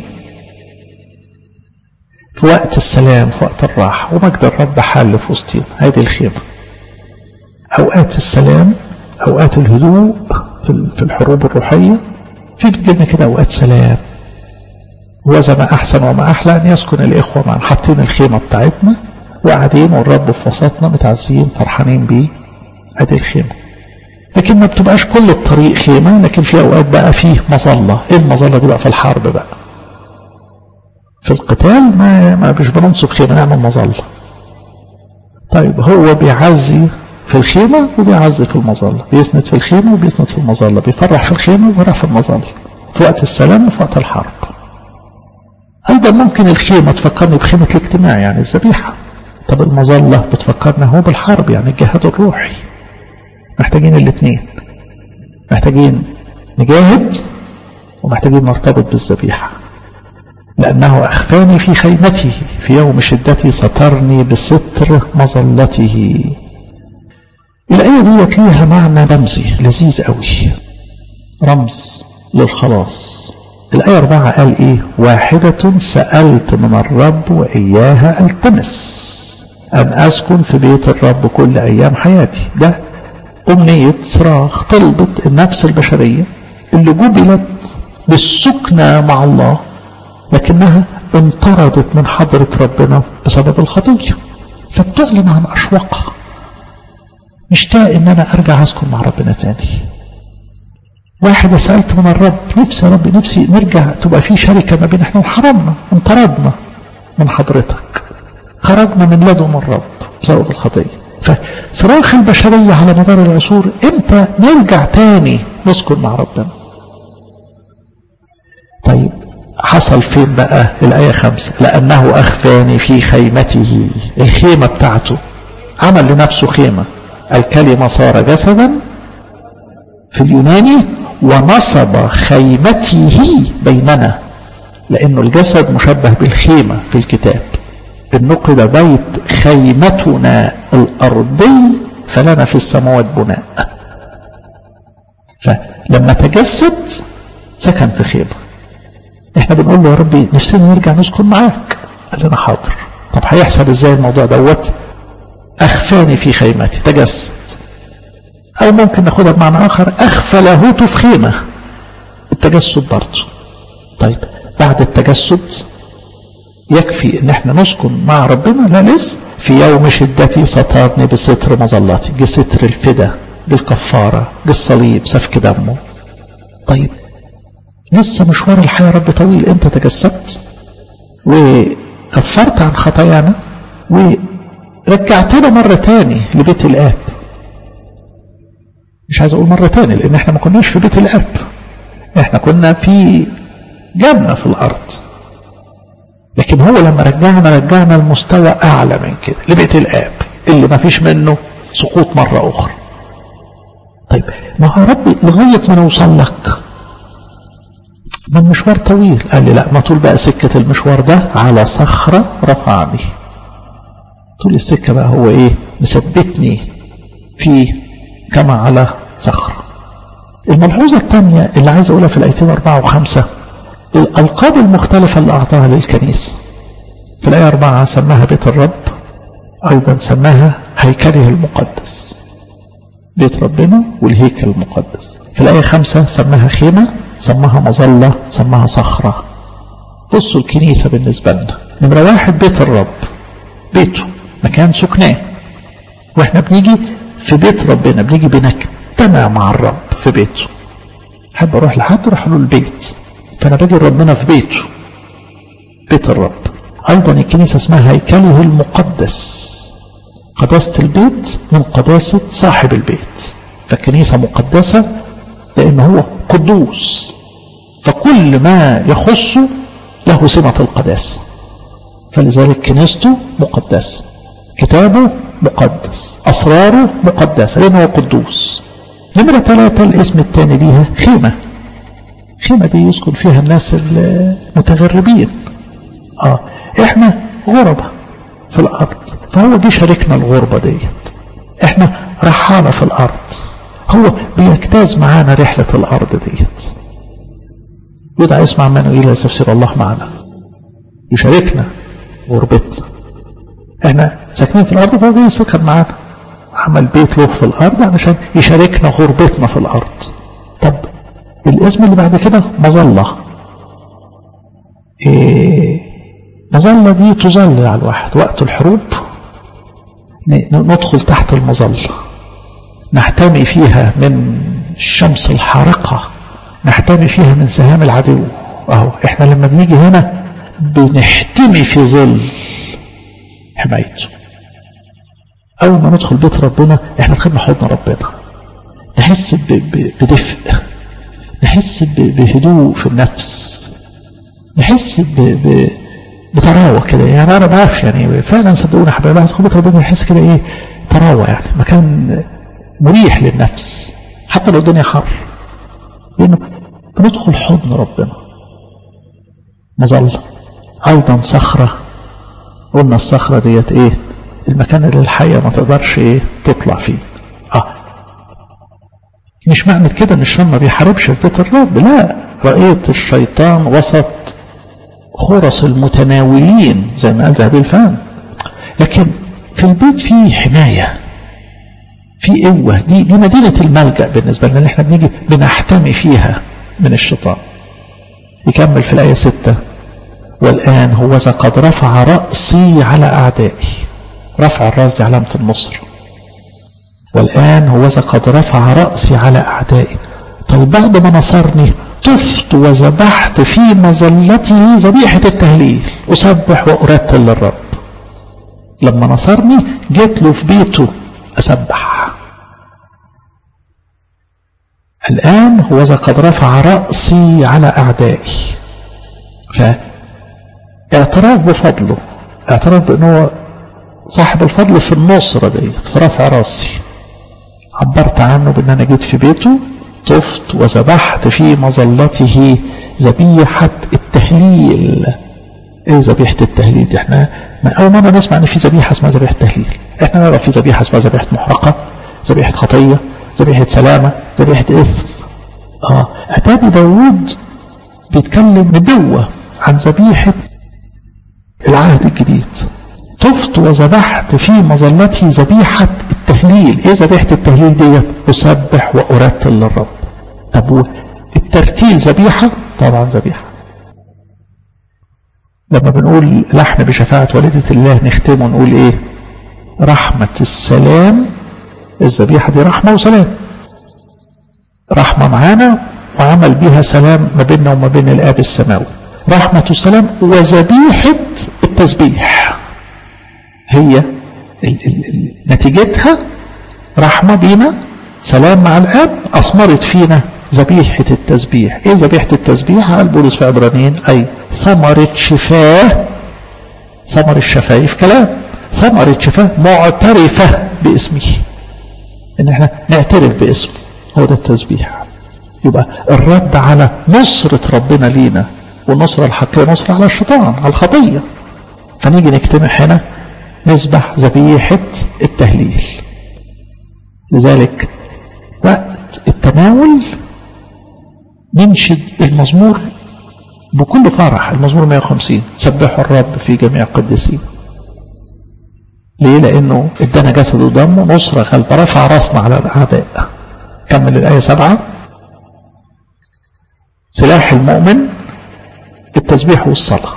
في وقت السلام، في وقت الراحة، ومجد الرب حال في وسطهم. هذه الخيمة. أوقات السلام، أوقات الهدوء في الحروب الروحية، في بتجيلنا كده أوقات سلام. وإذا ما أحسن وما أحلى أن يسكن الإخوة معنا، حاطين الخيمة بتاعتنا وقاعدين والرب في وسطنا متعزين فرحانين بيه. هذه الخيمة. لكن ما بتبقاش كل الطريق خيمة، لكن في أوقات بقى فيه مظلة. إيه المظلة دي بقى؟ في الحرب بقى، في القتال ما مش بننصب خيمة، نعمل مظلة. طيب هو بيعزي في الخيمة وبيعزي في المظلة، بيسند في الخيمة وبيسند في المظلة، بيفرح في الخيمة وبيفرح في المظلة، في وقت السلام وفي وقت الحرب. أيضا ممكن الخيمة تفكرني بخيمة الاجتماع، يعني الذبيحة. طب المظلة بتفكرنا هو بالحرب، يعني الجهاد الروحي. محتاجين الاثنين، محتاجين نجاهد ومحتاجين نرتبط بالذبيحة. لأنه أخفاني في خيمته في يوم شدتي، سترني بستر مظلته. الآية دي ليها معنى رمزي لذيذ قوي، رمز للخلاص. الآية 4 قال إيه؟ واحدة سألت من الرب وإياها ألتمس، أن أسكن في بيت الرب كل أيام حياتي. ده أمنية صراخ طلبت النفس البشرية اللي جبلت بالسكنة مع الله، لكنها انطردت من حضرة ربنا بسبب الخطية، فبتعلن عن أشواقها، مشتاق ان انا ارجع اسكن مع ربنا تاني. واحدة سألت من الرب، نفسي يا رب، نفسي نرجع تبقى في شركة ما بين احنا انحرمنا، انطردنا من حضرتك، خرجنا من لدن الرب بسبب الخطية. فصراخ البشرية على مدار العصور، امتى نرجع تاني نسكن مع ربنا؟ طيب حصل فين بقى؟ الآية 5 لأنه أخفاني في خيمته، الخيمة بتاعته، عمل لنفسه خيمة. الكلمة صار جسدا في اليوناني، ونصب خيمته بيننا، لأنه الجسد مشبه بالخيمة في الكتاب. النقد بيت خيمتنا الأرضي، فلنا في السماوات بناء. فلما تجسد سكن في خيمة. احنا بنقول له يا ربي نفسنا نرجع نسكن معاك، قال لنا حاضر. طب هيحصل ازاي الموضوع دوت؟ أخفاني في خيمتي، تجسد. أو ممكن ناخدها بمعنى آخر، أخفى لاهوته في خيمة، التجسد برضه. طيب بعد التجسد يكفي ان احنا نسكن مع ربنا؟ لا لسه. في يوم شدتي سترني بستر مظلتي، جه ستر الفدا، جه الكفارة، جه الصليب، سفك دمه. طيب لسه مشوار الحياة يا رب طويل. انت تجسدت وكفرت عن خطايانا ورجعتنا مرة تاني لبيت الآب. مش عايز اقول مرة تاني لان احنا ما كناش في بيت الآب، احنا كنا في جنة في الارض. لكن هو لما رجعنا المستوى اعلى من كده، لبيت الآب اللي ما فيش منه سقوط مرة اخرى. طيب ما هو ربي لغاية ما نوصل لك من مشوار طويل. قال لي لا، ما طول بقى سكة المشوار ده على صخرة رفعني. طول السكة بقى هو ايه؟ مثبتني فيه كما على صخرة. الملحوظة الثانية اللي عايز اقولها في الايتين 4 و5، الألقاب المختلفة اللي أعطاها للكنيسة. في الآية 4 سماها بيت الرب، أيضا سماها هيكله المقدس، بيت ربنا والهيكل المقدس. في الآية 5 سماها خيمة، سماها مظلة، سماها صخرة. بصوا الكنيسة بالنسبة لنا، نمرة 1 بيت الرب، بيته مكان سكناه. واحنا بنيجي في بيت ربنا، بنيجي بنجتمع مع الرب في بيته. حب اروح لحد اروح له البيت، فانا باجي ربنا في بيته، بيت الرب. ايضا الكنيسة اسمها هيكله المقدس، قداسة البيت من قداسة صاحب البيت. فالكنيسة مقدسة لأنه هو قدوس، فكل ما يخصه له سمة القداسة. فلذلك كنيسته مقدسة، كتابه مقدس، أسراره مقدسة لأنه هو قدوس. نمرة 3 الاسم الثاني ليها خيمة. خيمة دي يسكن فيها الناس المتغربين. احنا غربة في الأرض، فهو جه شاركنا الغربة ديت. احنا رحالة في الأرض، هو بيجتاز معانا رحلة الأرض ديت. يدعى اسم عمانوئيل إلى تفسير الله معنا، يشاركنا غربتنا. احنا ساكنين في الأرض فهو جه سكن معانا، عمل بيت له في الأرض علشان يشاركنا غربتنا في الأرض. طب الاسم اللي بعد كده مظلة. مظلة دي تظلل على الواحد وقت الحروب، ندخل تحت المظلة نحتمي فيها من الشمس الحارقة، نحتمي فيها من سهام العدو. احنا لما بنيجي هنا بنحتمي في ظل حمايته. اول ما ندخل بيت ربنا احنا دخلنا حضن ربنا، نحس بدفء، نحس بهدوء في النفس، نحس بتراوة كده. يعني انا بعرفش يعني فعلا صدقوني حبايبي هتدخل بيت ربنا يحس كده ايه، تراوة، يعني مكان مريح للنفس حتى لو الدنيا حر، لانه بندخل حضن ربنا. مظلة ايضا صخرة. قلنا الصخرة ديت ايه؟ المكان اللي الحية ما تقدرش ايه تطلع فيه. مش معنى كده ان الشيطان ما بيحاربش في بيت الرب، لا، رأيت الشيطان وسط خرس المتناولين زي ما قال ذهبي الفهم، لكن في البيت فيه حماية، في قوة. دي مدينة الملجأ بالنسبة لنا، احنا بنيجي بنحتمي فيها من الشيطان. يكمل في الآية 6: والآن هوذا قد رفع رأسي على أعدائي. رفع الرأس دي علامة النصر. والآن هوذا قد رفع رأسي على أعدائي. طيب بعد ما نصرني طفت وذبحت في مظلته ذبيحة التهليل، أسبح وأرتل للرب. لما نصرني جيت له في بيته أسبح. الآن هوذا قد رفع رأسي على أعدائي. فاعتراف بفضله، اعتراف بأنه صاحب الفضل في النصرة ديت، في رفع رأسي. عبرت عنه بأن أنا جيت في بيته، طفت وذبحت في مظلته ذبيحة التهليل. ايه ذبيحة التهليل دي؟ احنا أول مرة نسمع ان في ذبيحة اسمها ذبيحة التهليل. احنا نعرف في ذبيحة اسمها ذبيحة محرقة، ذبيحة خطية، ذبيحة سلامة، ذبيحة إثم. أتابي داود بيتكلم بدوة عن ذبيحة العهد الجديد. طفت وذبحت في مظلتي ذبيحة التهليل. ايه ذبيحة التهليل ديت؟ أسبح وأرتل للرب. طب الترتيل ذبيحة؟ طبعا ذبيحة. لما بنقول لحن بشفاعة والدة الله نختم ونقول ايه؟ رحمة السلام. الذبيحة دي رحمة وسلام، رحمة معانا وعمل بها سلام ما بيننا وما بين الآب السماوي. رحمة السلام وذبيحة التسبيح هي نتيجتها رحمة بينا، سلام مع الآب، أثمرت فينا ذبيحة التسبيح. ايه ذبيحة التسبيح؟ قال بولس في عبرانيين أي ثمرة شفاه. ثمر الشفايف كلام، ثمرة شفاه معترفة باسمه، ان احنا نعترف باسمه، هو ده التسبيح. يبقى الرد على نصرة ربنا لينا، والنصرة الحقيقية نصرة على الشيطان، على الخطية. فنيجي نجتمع هنا نسبح ذبيحة التهليل. لذلك وقت التناول ننشد المزمور بكل فرح، المزمور 150: سبحوا الرب في جميع قدسين. ليه؟ لأنه ادانا جسد ودمه نصرة غلبة، رفع راسنا على الأعداء. كمل الآية 7: سلاح المؤمن التسبيح والصلاة.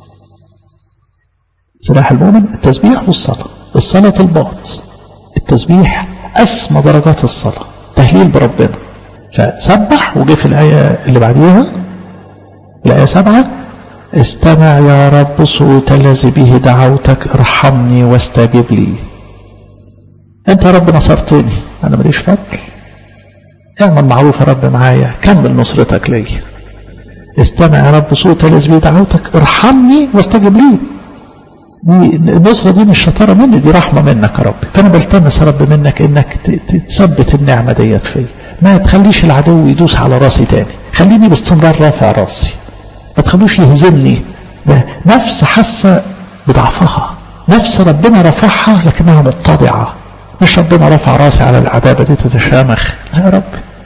سلاح المؤمن التسبيح والصلاة. الصلاة الباط، التسبيح أسمى درجات الصلاة، تهليل بربنا. فسبح. وجه في الآية اللي بعديها الآية 7: استمع يا رب صوت الذي به دعوتك، ارحمني واستجب لي. انت يا رب نصرتني، انا ماليش فضل، اعمل معروف يا رب معايا، كمل نصرتك لي. استمع يا رب صوت الذي به دعوتك، ارحمني واستجب لي. دي النصرة دي مش شطارة مني، دي رحمة منك يا رب. فأنا بلتمس يا رب منك إنك تثبت النعمة ديت فيا، ما تخليش العدو يدوس على راسي تاني، خليني باستمرار رافع راسي، ما تخلوش يهزمني. ده نفس حاسة بضعفها، نفس ربنا رفعها لكنها متضعة، مش ربنا رفع راسي على العذابة دي تتشامخ، لا يا رب.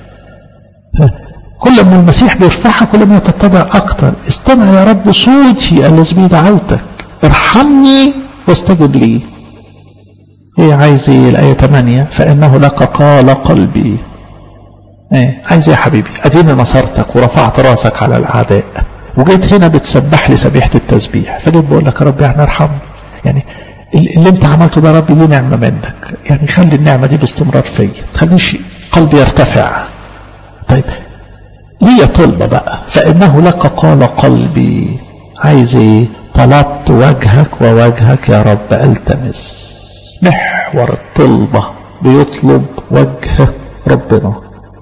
كل ما المسيح بيرفعها كل ما تتضع أكتر. استمع يا رب صوتي الذي بي دعوتك، ارحمني واستجب لي. ايه عايز ايه؟ الآية 8 فإنه لك قال قلبي. ايه عايز ايه يا حبيبي؟ اديني نصرتك ورفعت راسك على الأعداء، وجيت هنا بتسبح لي سبيحة التسبيح، فجيت بقول لك يا رب يعني ارحمني، يعني اللي انت عملته ده يا رب دي نعمة منك، يعني خلي النعمة دي باستمرار فيا، تخليش قلبي يرتفع. طيب ليه طلبة بقى؟ فإنه لك قال قلبي. عايز ايه؟ طلبت وجهك ووجهك يا رب التمس. محور الطلبة بيطلب وجه ربنا.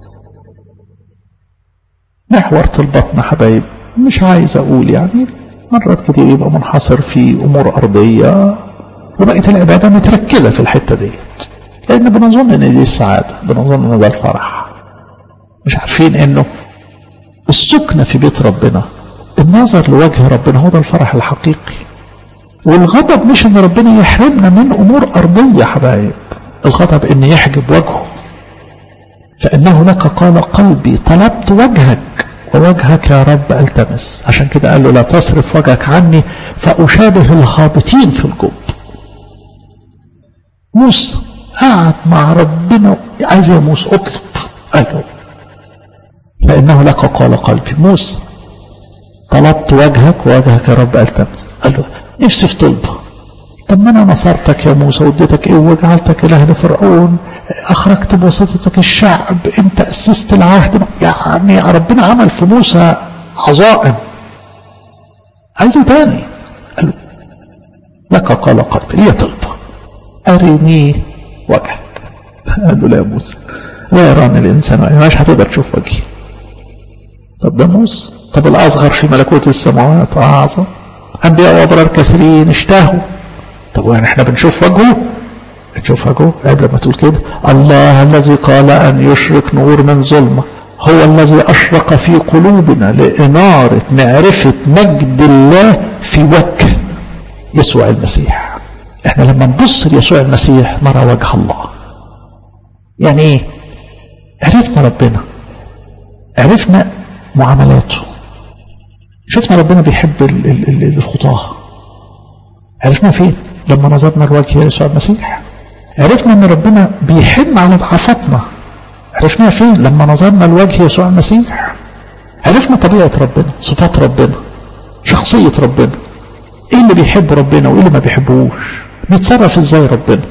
محور طلبتنا حبايب، مش عايز اقول يعني مرات كتير يبقى منحصر في امور ارضية وبقيت العبادة متركزة في الحتة ديت، لان بنظن ان دي السعادة، بنظن ان ده الفرح، مش عارفين انه السكنة في بيت ربنا، النظر لوجه ربنا هو ده الفرح الحقيقي. والغضب مش ان ربنا يحرمنا من امور ارضية يا حبايب، الغضب ان يحجب وجهه. فانه لك قال قلبي طلبت وجهك ووجهك يا رب التمس. عشان كده قال له لا تصرف وجهك عني فاشابه الهابطين في الجب. موسى قعد مع ربنا، عايز يا موسى اطلب، قال له فانه لك قال قلبي. موسى طلبت وجهك ووجهك يا رب التمس، قال له نفسي في طلبة. طب ما انا نصرتك يا موسى واديتك ايه وجعلتك اله لفرعون، اخرجت بواسطتك الشعب، انت اسست العهد، يعني ربنا عمل في موسى عظائم، عايز ايه تاني؟ قال له لك قال قلبي لي طلبة ارني وجهك. قال له لا يا موسى لا يراني الانسان، مش هتقدر تشوف وجهي. طب ده موسى، طب الاصغر في ملكوت السماوات اعظم، انبياء وابرار كثيرين اشتهوا. طب يعني احنا بنشوف وجهه؟ بنشوف وجهه؟ عيب لما تقول كده. الله الذي قال ان يشرق نور من ظلمه هو الذي اشرق في قلوبنا لاناره معرفه مجد الله في وجه يسوع المسيح. احنا لما نبص ليسوع المسيح نرى وجه الله. يعني ايه؟ عرفنا ربنا، عرفنا معاملاته، شفنا ربنا بيحب الخطاه. عرفنا فين؟ لما نظرنا لوجه يسوع المسيح. عرفنا ان ربنا بيحن على ضعفاتنا. عرفنا فين؟ لما نظرنا لوجه يسوع المسيح. عرفنا طبيعة ربنا، صفات ربنا، شخصية ربنا، ايه اللي بيحب ربنا وايه اللي ما بيحبوش، بيتصرف ازاي ربنا.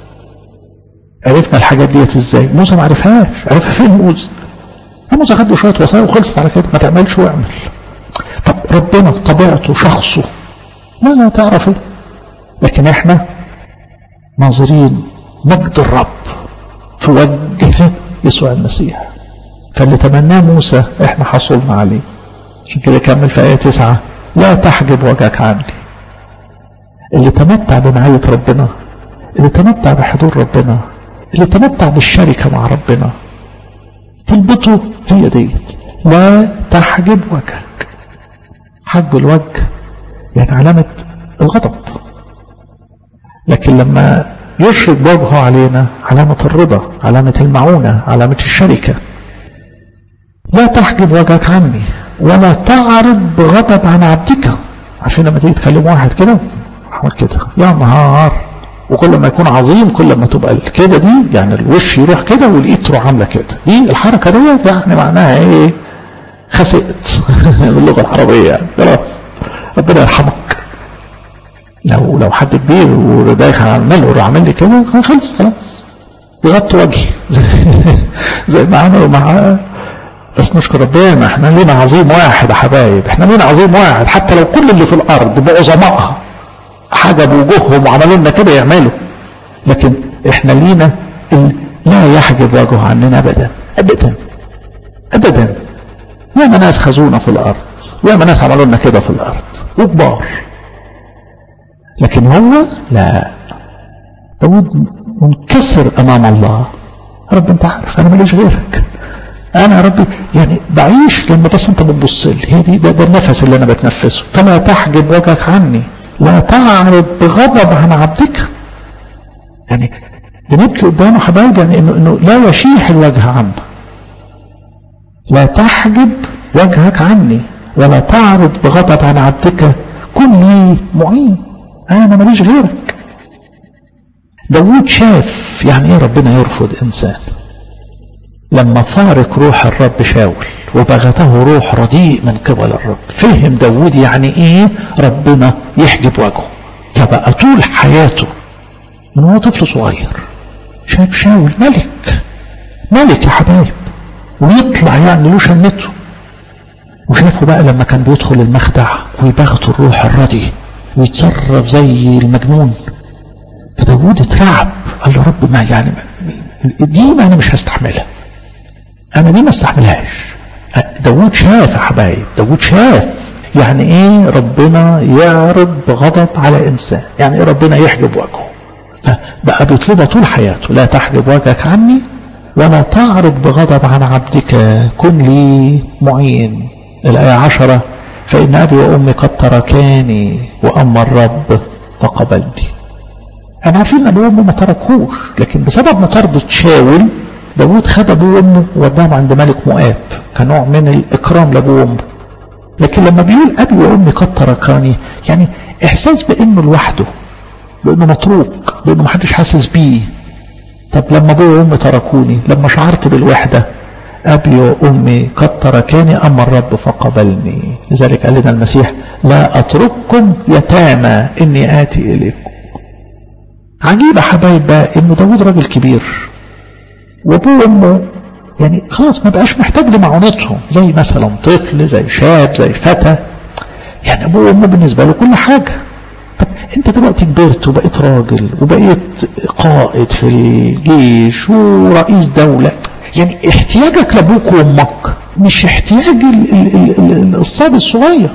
عرفنا الحاجات ديت ازاي؟ موسى ما عرفهاش. عرفها فين موسى؟ موسى خد له شويه وصايا وخلصت على كده، ما تعملش واعمل. طب ربنا طبيعته شخصه ما تعرف ايه. لكن احنا ناظرين مجد الرب في وجه يسوع المسيح، فاللي تمناه موسى احنا حصلنا عليه. عشان كده كمل في آية 9 لا تحجب وجهك عني. اللي تمتع بمعية ربنا، اللي تمتع بحضور ربنا، اللي تمتع بالشركة مع ربنا، طلبته هي ديت لا تحجب وجهك. حجب الوجه يعني علامة الغضب، لكن لما يشرق وجهه علينا علامة الرضا، علامة المعونة، علامة الشركة. لا تحجب وجهك عني ولا تعرض بغضب عن عبدك. عشان لما تيجي تكلم واحد كده عمل كده يا نهار، وكل ما يكون عظيم كل ما تبقى كده، دي يعني الوش يروح كده والايد تروح عامله كده، دي الحركه دي يعني معناها ايه؟ خسئت باللغه العربيه يعني. خلاص ربنا يرحمك. لو حد كبير ودايخ عمال وراح عامل لي كده خلص خلاص، يغطي وجهي زي ما عملوا مع. بس نشكر ربنا احنا لينا عظيم واحد يا حبايب، احنا لينا عظيم واحد، حتى لو كل اللي في الارض بعظمائها حجبوا وجوههم وعملوا لنا كده يعملوا، لكن احنا لينا لا يحجب وجهه عننا ابدا ابدا ابدا. ياما ناس خزونا في الارض، ياما ناس عملوا لنا كده في الارض وكبار، لكن هو لا، داود منكسر امام الله. رب انت عارف انا ماليش غيرك، انا يا ربي يعني بعيش لما بس انت بتبص لي، هي دي ده النفس اللي انا بتنفسه. فلا تحجب وجهك عني، لا تعرض بغضب عن عبدك. يعني بنبكي قدامه حبايب، يعني انه لا يشيح الوجه عنه. لا تحجب وجهك عني ولا تعرض بغضب عن عبدك، كن لي معين، انا ماليش غيرك. داود شاف يعني ايه ربنا يرفض انسان. لما فارق روح الرب شاول وبغته روح رديء من قبل الرب، فهم داود يعني ايه ربنا يحجب وجهه. فبقى طول حياته من هو طفل صغير شاف شاول ملك يا حبايب، ويطلع يعني له شنته. وشافه بقى لما كان بيدخل المخدع ويبغته الروح الرديء ويتصرف زي المجنون. فداود اترعب، قال له رب ما يعني دي ما انا مش هستحملها، انا دي ما استحملهاش. داود شاف يا حبايب، داود شاف يعني ايه ربنا يعرض بغضب على انسان، يعني ايه ربنا يحجب وجهه. فبقى بيطلبها طول حياته، لا تحجب وجهك عني ولا تعرض بغضب عن عبدك، كن لي معين. الآية 10 فإن أبي وأمي قد تركاني وأما الرب فقبلني. أنا عارفين أن أبي وأمه ما تركوش، لكن بسبب مطاردة شاول داود خد أبوه وأمه ووداهم عند ملك مؤاب كنوع من الإكرام لأبوه وأمه. لكن لما بيقول أبي وأمي قد تركاني، يعني إحساس بأنه لوحده، بأنه متروك، بأنه محدش حاسس بيه. طب لما أبوه وأمي تركوني، لما شعرت بالوحدة، أبي وأمي قد تركاني أما الرب فقبلني. لذلك قال لنا المسيح لا أترككم يتامى إني آتي إليكم. عجيب حبايب بقى إنه داود راجل كبير وأبوه وأمه يعني خلاص ما بقاش محتاج لمعونتهم، زي مثلا طفل، زي شاب، زي فتى. يعني أبوه وأمه بالنسبة له كل حاجة. طب أنت دلوقتي كبرت وبقيت راجل وبقيت قائد في الجيش ورئيس دولة، يعني احتياجك لابوك وامك مش احتياج الصبي الصغير.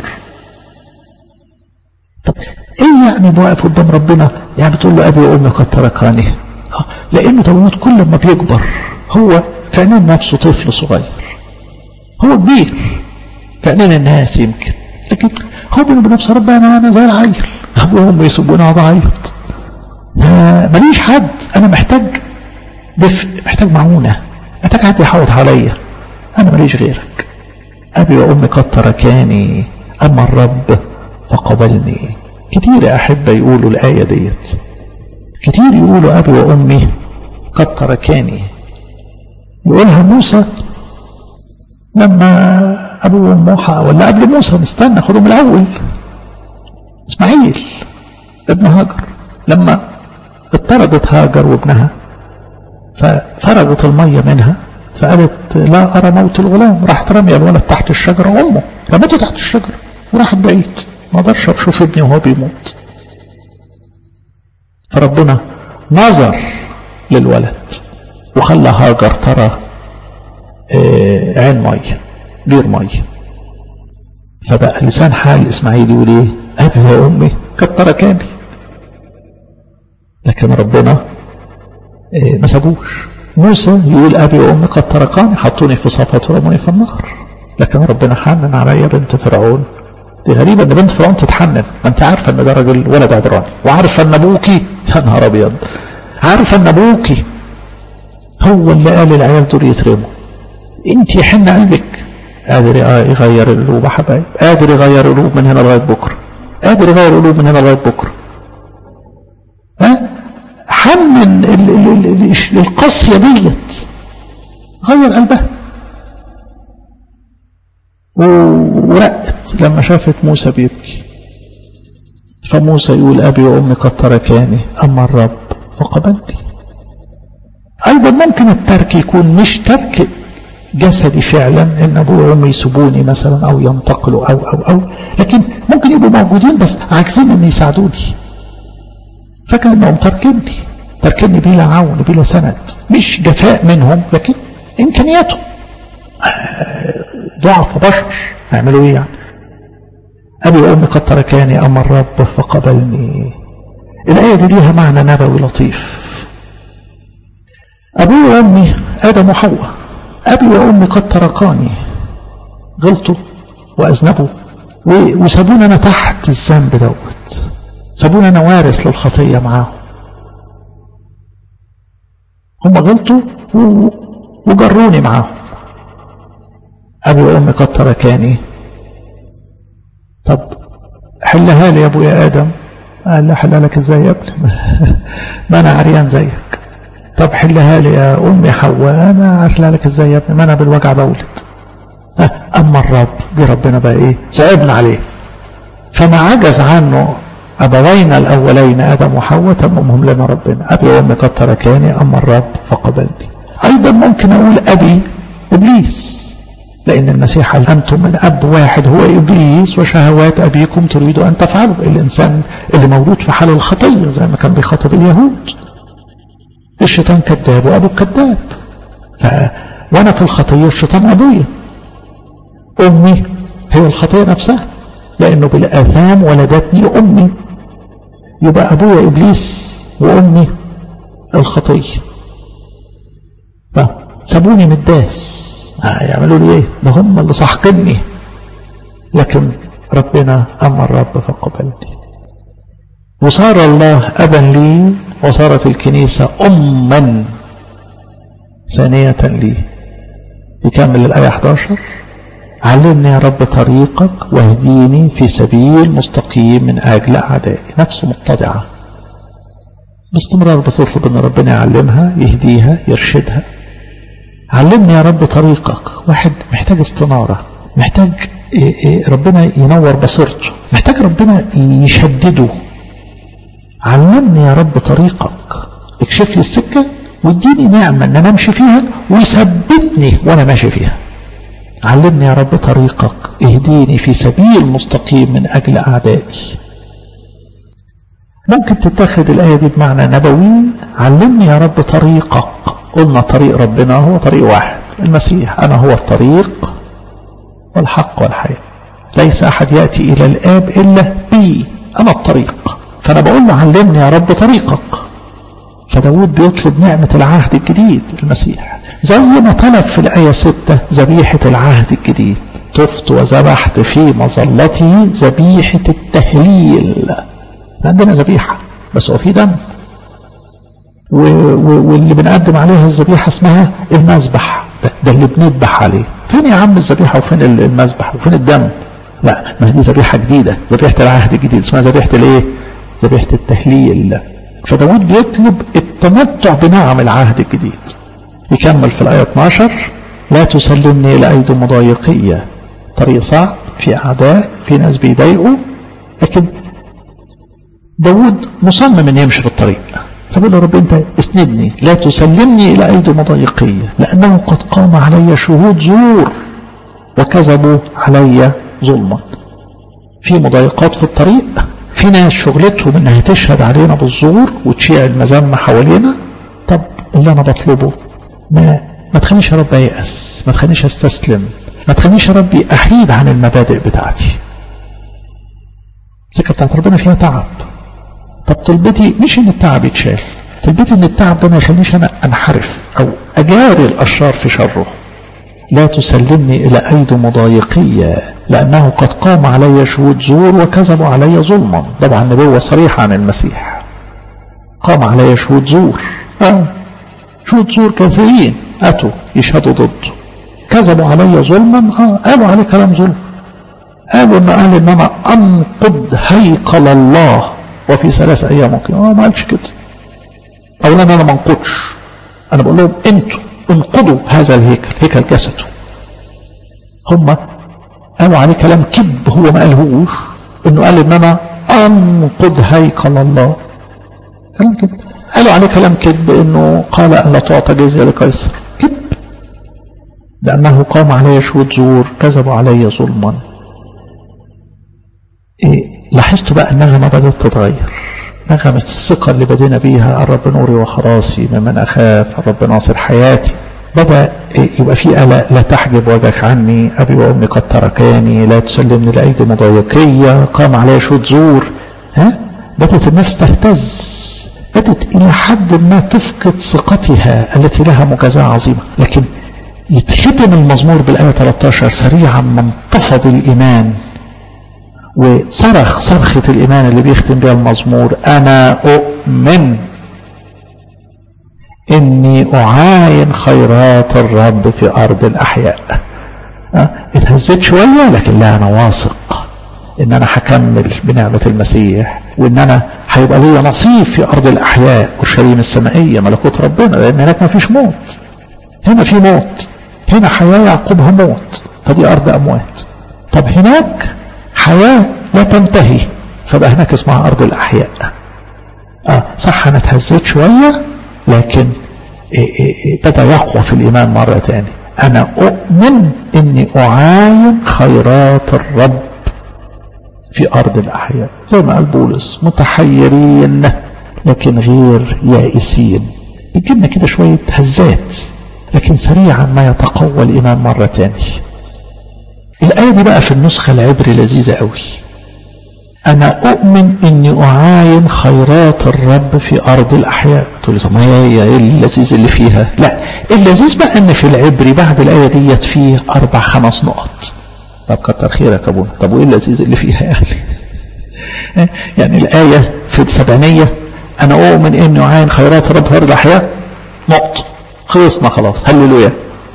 طب ايه يعني واقف قدام ربنا يعني بتقول له ابي وامي قد تركاني؟ لانه داود كل ما بيكبر هو في عينين نفسه طفل صغير، هو كبير في عينين الناس يمكن، لكن هو بينه وبين نفسه ربنا انا زي العيل، ابي وامي يسيبوني اقعد اعيط، ماليش حد، انا محتاج دفء، محتاج معونه، محتاج حد يحوط عليا، انا ماليش غيرك. ابي وامي قد تركاني اما الرب فقبلني. كتير يا احبه يقولوا الايه ديت، كتير يقولوا ابي وامي قد تركاني. يقولها موسى لما ابو وامه، ولا قبل موسى، نستنى خدهم الاول، اسماعيل ابن هاجر لما اضطردت هاجر وابنها ففرغت المية منها، فقالت لا أرى موت الغلام، راحت رمي الولد تحت الشجرة، وأمه رمته تحت الشجرة وراحت بعيد، ما اقدرش اشوف ابني وهو بيموت. فربنا نظر للولد وخلى هاجر ترى عين مية، بير مية. فبقى لسان حال إسماعيل يقول ايه؟ أبي وأمي قد تركاني. لكن ربنا ما سابوش. موسى يقول أبي وأمي قد تركاني، حطوني في صفة ورموني في النهر. لكن ربنا حنن عليا بنت فرعون. دي غريبة ان بنت فرعون تتحنن، ما انت عارفة ان ده راجل ولد عبراني، وعارفة ان ابوكي، يا نهار ابيض، عارفة ان ابوكي هو اللي قال العيال دول يترموا، انت يحن قلبك. قادر يغير القلوب يا حبايب، قادر يغير القلوب من هنا لغاية بكرة، قادر يغير القلوب من هنا لغاية بكرة. حنن القاسية ديت، غير قلبها. ورقت لما شافت موسى بيبكي. فموسى يقول أبي وأمي قد تركاني أما الرب فقبلني. أيضا ممكن الترك يكون مش ترك جسدي فعلا، إن أبوه وأمي يسيبوني مثلا أو ينتقلوا أو لكن ممكن يبقوا موجودين بس عاجزين إن يساعدوني، فكأنهم تركني بلا عون بلا سند، مش جفاء منهم لكن إمكانياتهم، ضعف بشر، هيعملوا ايه يعني؟ أبي وأمي قد تركاني أما الرب فقبلني. الآية دي ليها معنى نبوي لطيف. أبوي وأمي آدم وحواء، أبي وأمي قد تركاني، غلطوا وأذنبوا وسابوني أنا تحت الذنب دوت، سابوني أنا وارث للخطية معاهم. هم غلطوا وجروني معاهم. أبي وأمي قد تركاني، طب حلها لي يا أبويا آدم. قال لا حلها لك ازاي يا ابني؟ ما أنا عريان زيك. طب حلها لي يا أمي حواء. أنا أحلها لك ازاي يا ابني؟ ما أنا بالوجع بولد. أما الرب دي ربنا بقى إيه؟ صعبنا عليه، فما عجز عنه أبوينا الأولين آدم وحواء تممهم لنا ربنا. أبي وأمي قد تركاني أما الرب فقبلني. أيضا ممكن أقول أبي إبليس، لأن المسيح قال أنتم من أب واحد هو إبليس وشهوات أبيكم تريدوا أن تفعلوا. الإنسان اللي مولود في حال الخطية زي ما كان بيخاطب اليهود، الشيطان كذاب وأبو كذاب، وأنا في الخطية الشيطان أبويا. أمي هي الخطية نفسها، لأنه بالآثام ولدتني أمي، يبقى أبويا إبليس وأمي الخطية. فسابوني متداس، يعملوا لي ايه؟ ده هم اللي سحقني. لكن ربنا أما الرب فقبلني، وصار الله أبا لي، وصارت الكنيسة أما ثانية لي. يكمل الآية 11: علمني يا رب طريقك واهديني في سبيل مستقيم من أجل أعدائي. نفسه متضعة باستمرار بتطلب أن ربنا يعلمها، يهديها، يرشدها. علمني يا رب طريقك. واحد محتاج استنارة، محتاج ربنا ينور بصيرته، محتاج ربنا يشدده. علمني يا رب طريقك، اكشف لي السكة واديني نعمة ان انا امشي فيها، ويثبتني وانا ماشي فيها. علمني يا رب طريقك، اهديني في سبيل مستقيم من اجل اعدائي. ممكن تتاخد الآية دي بمعنى نبوي. علمني يا رب طريقك. قلنا طريق ربنا هو طريق واحد، المسيح. أنا هو الطريق والحق والحياة، ليس أحد يأتي إلى الآب إلا بي، أنا الطريق. فأنا بقول له علمني يا رب طريقك. فداود بيطلب نعمة العهد الجديد، المسيح، زي ما طلب في الآية 6 ذبيحة العهد الجديد: طفت وذبحت في مظلتي ذبيحة التهليل. عندنا ذبيحة بس هو في دم، واللي بنقدم عليها الذبيحة اسمها المذبح. ده اللي بنذبح عليه. فين يا عم الذبيحة وفين المذبح وفين الدم؟ لا، ما دي ذبيحة جديدة، ذبيحة العهد الجديد، اسمها ذبيحة الايه؟ ذبيحة التهليل. فداود بيطلب التمتع بنعم العهد الجديد. يكمل في الآية 12: لا تسلمني إلى أيدي مضايقية. طريق صعب، في أعداء، في ناس بيضايقوا، لكن داود مصمم أن يمشي في الطريق. فقال له رب أنت اسندني، لا تسلمني إلى أيدي مضايقية، لأنه قد قام علي شهود زور وكذبوا علي ظلما. في مضايقات في الطريق، في ناس شغلتهم انها تشهد علينا بالزور وتشيع المذمة حوالينا. طب اللي انا بطلبه ما تخليش يا رب ييأس، ما تخليش استسلم، ما تخليش يا ربي احيد عن المبادئ بتاعتي. السكة بتاعت ربنا فيها تعب. طب طلبتي مش ان التعب يتشال، طلبتي ان التعب ده ما يخليش انا انحرف او اجاري الاشرار في شره. لا تسلمني الى ايدي مضايقية، لانه قد قام علي شهود زور وكذبوا علي ظلما. طبعا نبوة صريحة عن المسيح. قام علي شهود زور، شهود زور كثيرين اتوا يشهدوا ضده. كذبوا علي ظلما، قالوا عليه كلام ظلم. قالوا ان انا انقض هيكل الله وفي 3 أيام ممكن. ما قالش كده. اولا انا ما انقضش، انا بقول لهم انتوا انقضوا هذا الهيكل، هيكل جسده. هم قالوا عليه كلام كذب، هو ما قالهوش، انه قال ان انا انقض هيكل الله. كلام كذب. قالوا عليه كلام كذب انه قال ان لا تعطى جزية لقيصر. كذب. لانه قام علي شهود زور كذبوا علي ظلما. لاحظتوا بقى النغمة بدأت تتغير. نغمة الثقة اللي بدينا بيها: الرب نوري وخلاصي، ممن أخاف، الرب ناصر حياتي. بدأ يبقى في قلق: لا تحجب وجهك عني، أبي وأمي قد تركاني، لا تسلمني لأيدي مضايقية، قام علي شهود زور. بدأت النفس تهتز، بدأت إلى حد ما تفقد ثقتها التي لها مجازاة عظيمة. لكن يتختم المزمور بالآية 13: سريعا ما انتفض الإيمان، وصرخ صرخة الإيمان اللي بيختم بها المزمور: أنا أؤمن إني أعاين خيرات الرب في أرض الأحياء. اتهزت شوية، لكن لا، أنا واثق إن أنا هكمل بنعمة المسيح، وإن أنا هيبقى لي نصيب في أرض الأحياء، أورشليم السمائية، ملكوت ربنا، لأن هناك ما فيش موت. هنا في موت، هنا حياة يعقبها موت، فدي أرض أموات. طب هناك حياة لا تنتهي، فبقى هناك اسمها أرض الأحياء. صح أنا اتهزت شوية، لكن بدأ يقوى في الإيمان مرة تاني. أنا أؤمن إني أعاين خيرات الرب في أرض الأحياء، زي ما قال بولس: متحيرين لكن غير يائسين. بيجيبنا كده شوية هزات، لكن سريعا ما يتقوى الإيمان مرة تاني. الآية دي بقى في النسخة العبري لذيذة قوي: أنا أؤمن إني أعاين خيرات الرب في أرض الأحياء. تقول لي طب ما هي إيه اللذيذ اللي فيها؟ لا، اللذيذ بقى إن في العبري بعد الآية ديت فيه 4-5 نقط. طب كتر خيرك يا أبونا. طب وإيه اللذيذ اللي فيها يعني؟ يعني الآية في السبعينية: أنا أؤمن إني أعاين خيرات الرب في أرض الأحياء، نقط، خلصنا خلاص، هللويا.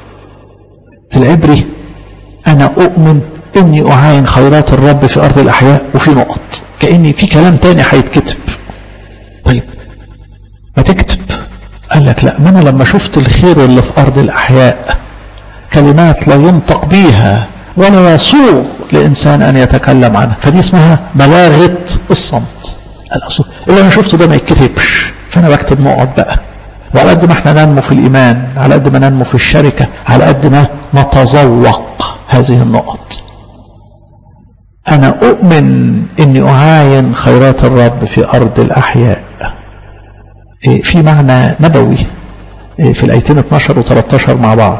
في العبري: أنا أؤمن إني أعاين خيرات الرب في أرض الأحياء، وفي نقط، كأني في كلام تاني هيتكتب. طيب ما تكتب. قال لك لا، ما أنا لما شفت الخير اللي في أرض الأحياء كلمات لا ينطق بيها ولا يسوغ لإنسان أن يتكلم عنها، فدي اسمها بلاغة الصمت. اللي أنا شفته ده ما يتكتبش، فأنا بكتب نقط بقى. وعلى قد ما احنا ننمو في الإيمان، على قد ما ننمو في الشركة، على قد ما نتذوق هذه النقط. أنا أؤمن إني أعاين خيرات الرب في أرض الأحياء. في معنى نبوي في الآيتين 12 و13 مع بعض.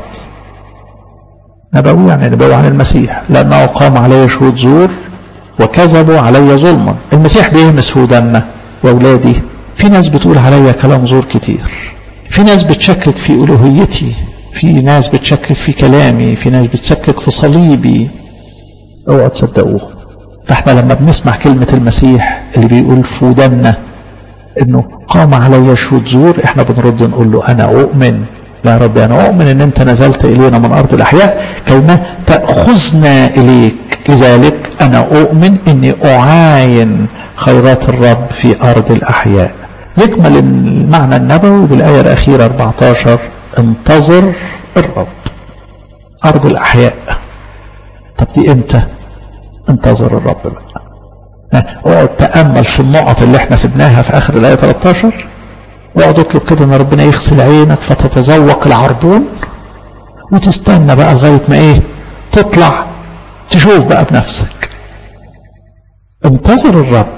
نبوي يعني نبوي عن المسيح: لأنه قام علي شهود زور وكذبوا علي ظلما. المسيح بيهمس في ودنا يا أولادي. في ناس بتقول علي كلام زور كتير، في ناس بتشكك في ألوهيتي، في ناس بتشكك في كلامي، في ناس بتشكك في صليبي. اوعوا تصدقوه. فاحنا لما بنسمع كلمة المسيح اللي بيقول في ودنا انه قام علي شهود زور، احنا بنرد نقول له: انا اؤمن يا رب، انا اؤمن ان انت نزلت الينا من ارض الاحياء كما تأخذنا اليك، لذلك انا اؤمن اني اعاين خيرات الرب في ارض الاحياء. يكمل المعنى النبوي بالآية الأخيرة 14: انتظر الرب. أرض الأحياء. طب دي امتى؟ انتظر الرب بقى. اقعد تأمل في النقط اللي احنا سبناها في آخر الآية 13، واقعد اطلب كده ان ربنا يغسل عينك فتتذوق العربون، وتستنى بقى لغاية ما ايه تطلع تشوف بقى بنفسك. انتظر الرب،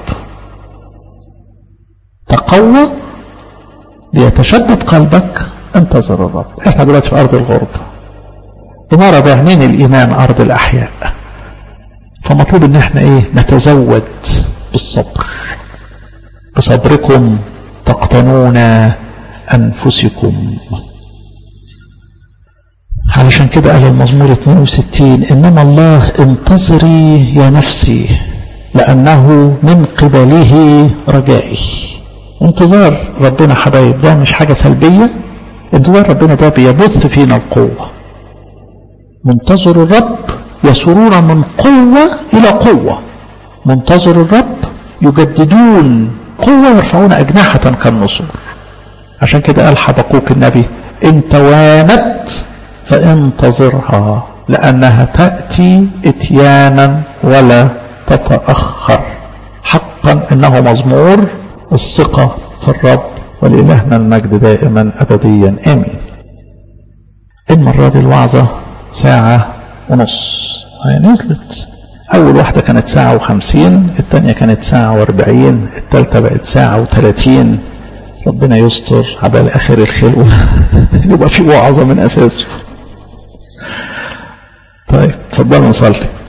تقوى ليتشدد قلبك. انتظر الرب. احنا دلوقتي في أرض الغربة، بنرى بعينين الإيمان أرض الأحياء، فمطلوب ان احنا ايه نتزود بالصبر. بصبركم تقتنون أنفسكم. علشان كده قال المزمور 62: إنما الله انتظري يا نفسي لأنه من قبله رجائي. انتظار ربنا حبايب ده مش حاجة سلبية. انتظار ربنا ده بيبث فينا القوة. منتظر الرب يسرون من قوة إلى قوة. منتظر الرب يجددون قوة، يرفعون أجنحة كالنسور. عشان كده قال حبقوك النبي: إن توانت فانتظرها لأنها تأتي إتيانا ولا تتأخر. حقا إنه مزمور الثقة في الرب، ولإلهنا المجد دائما أبديا آمين. المرة دي الوعظة 1.5 ساعة، هي نزلت. أول واحدة كانت 1.50 ساعة، الثانية كانت 1.40 ساعة، الثالثة بقت 1.30 ساعة. ربنا يستر على آخر الخلق يبقى في وعظة من أساسه. طيب تفضلوا نصلي.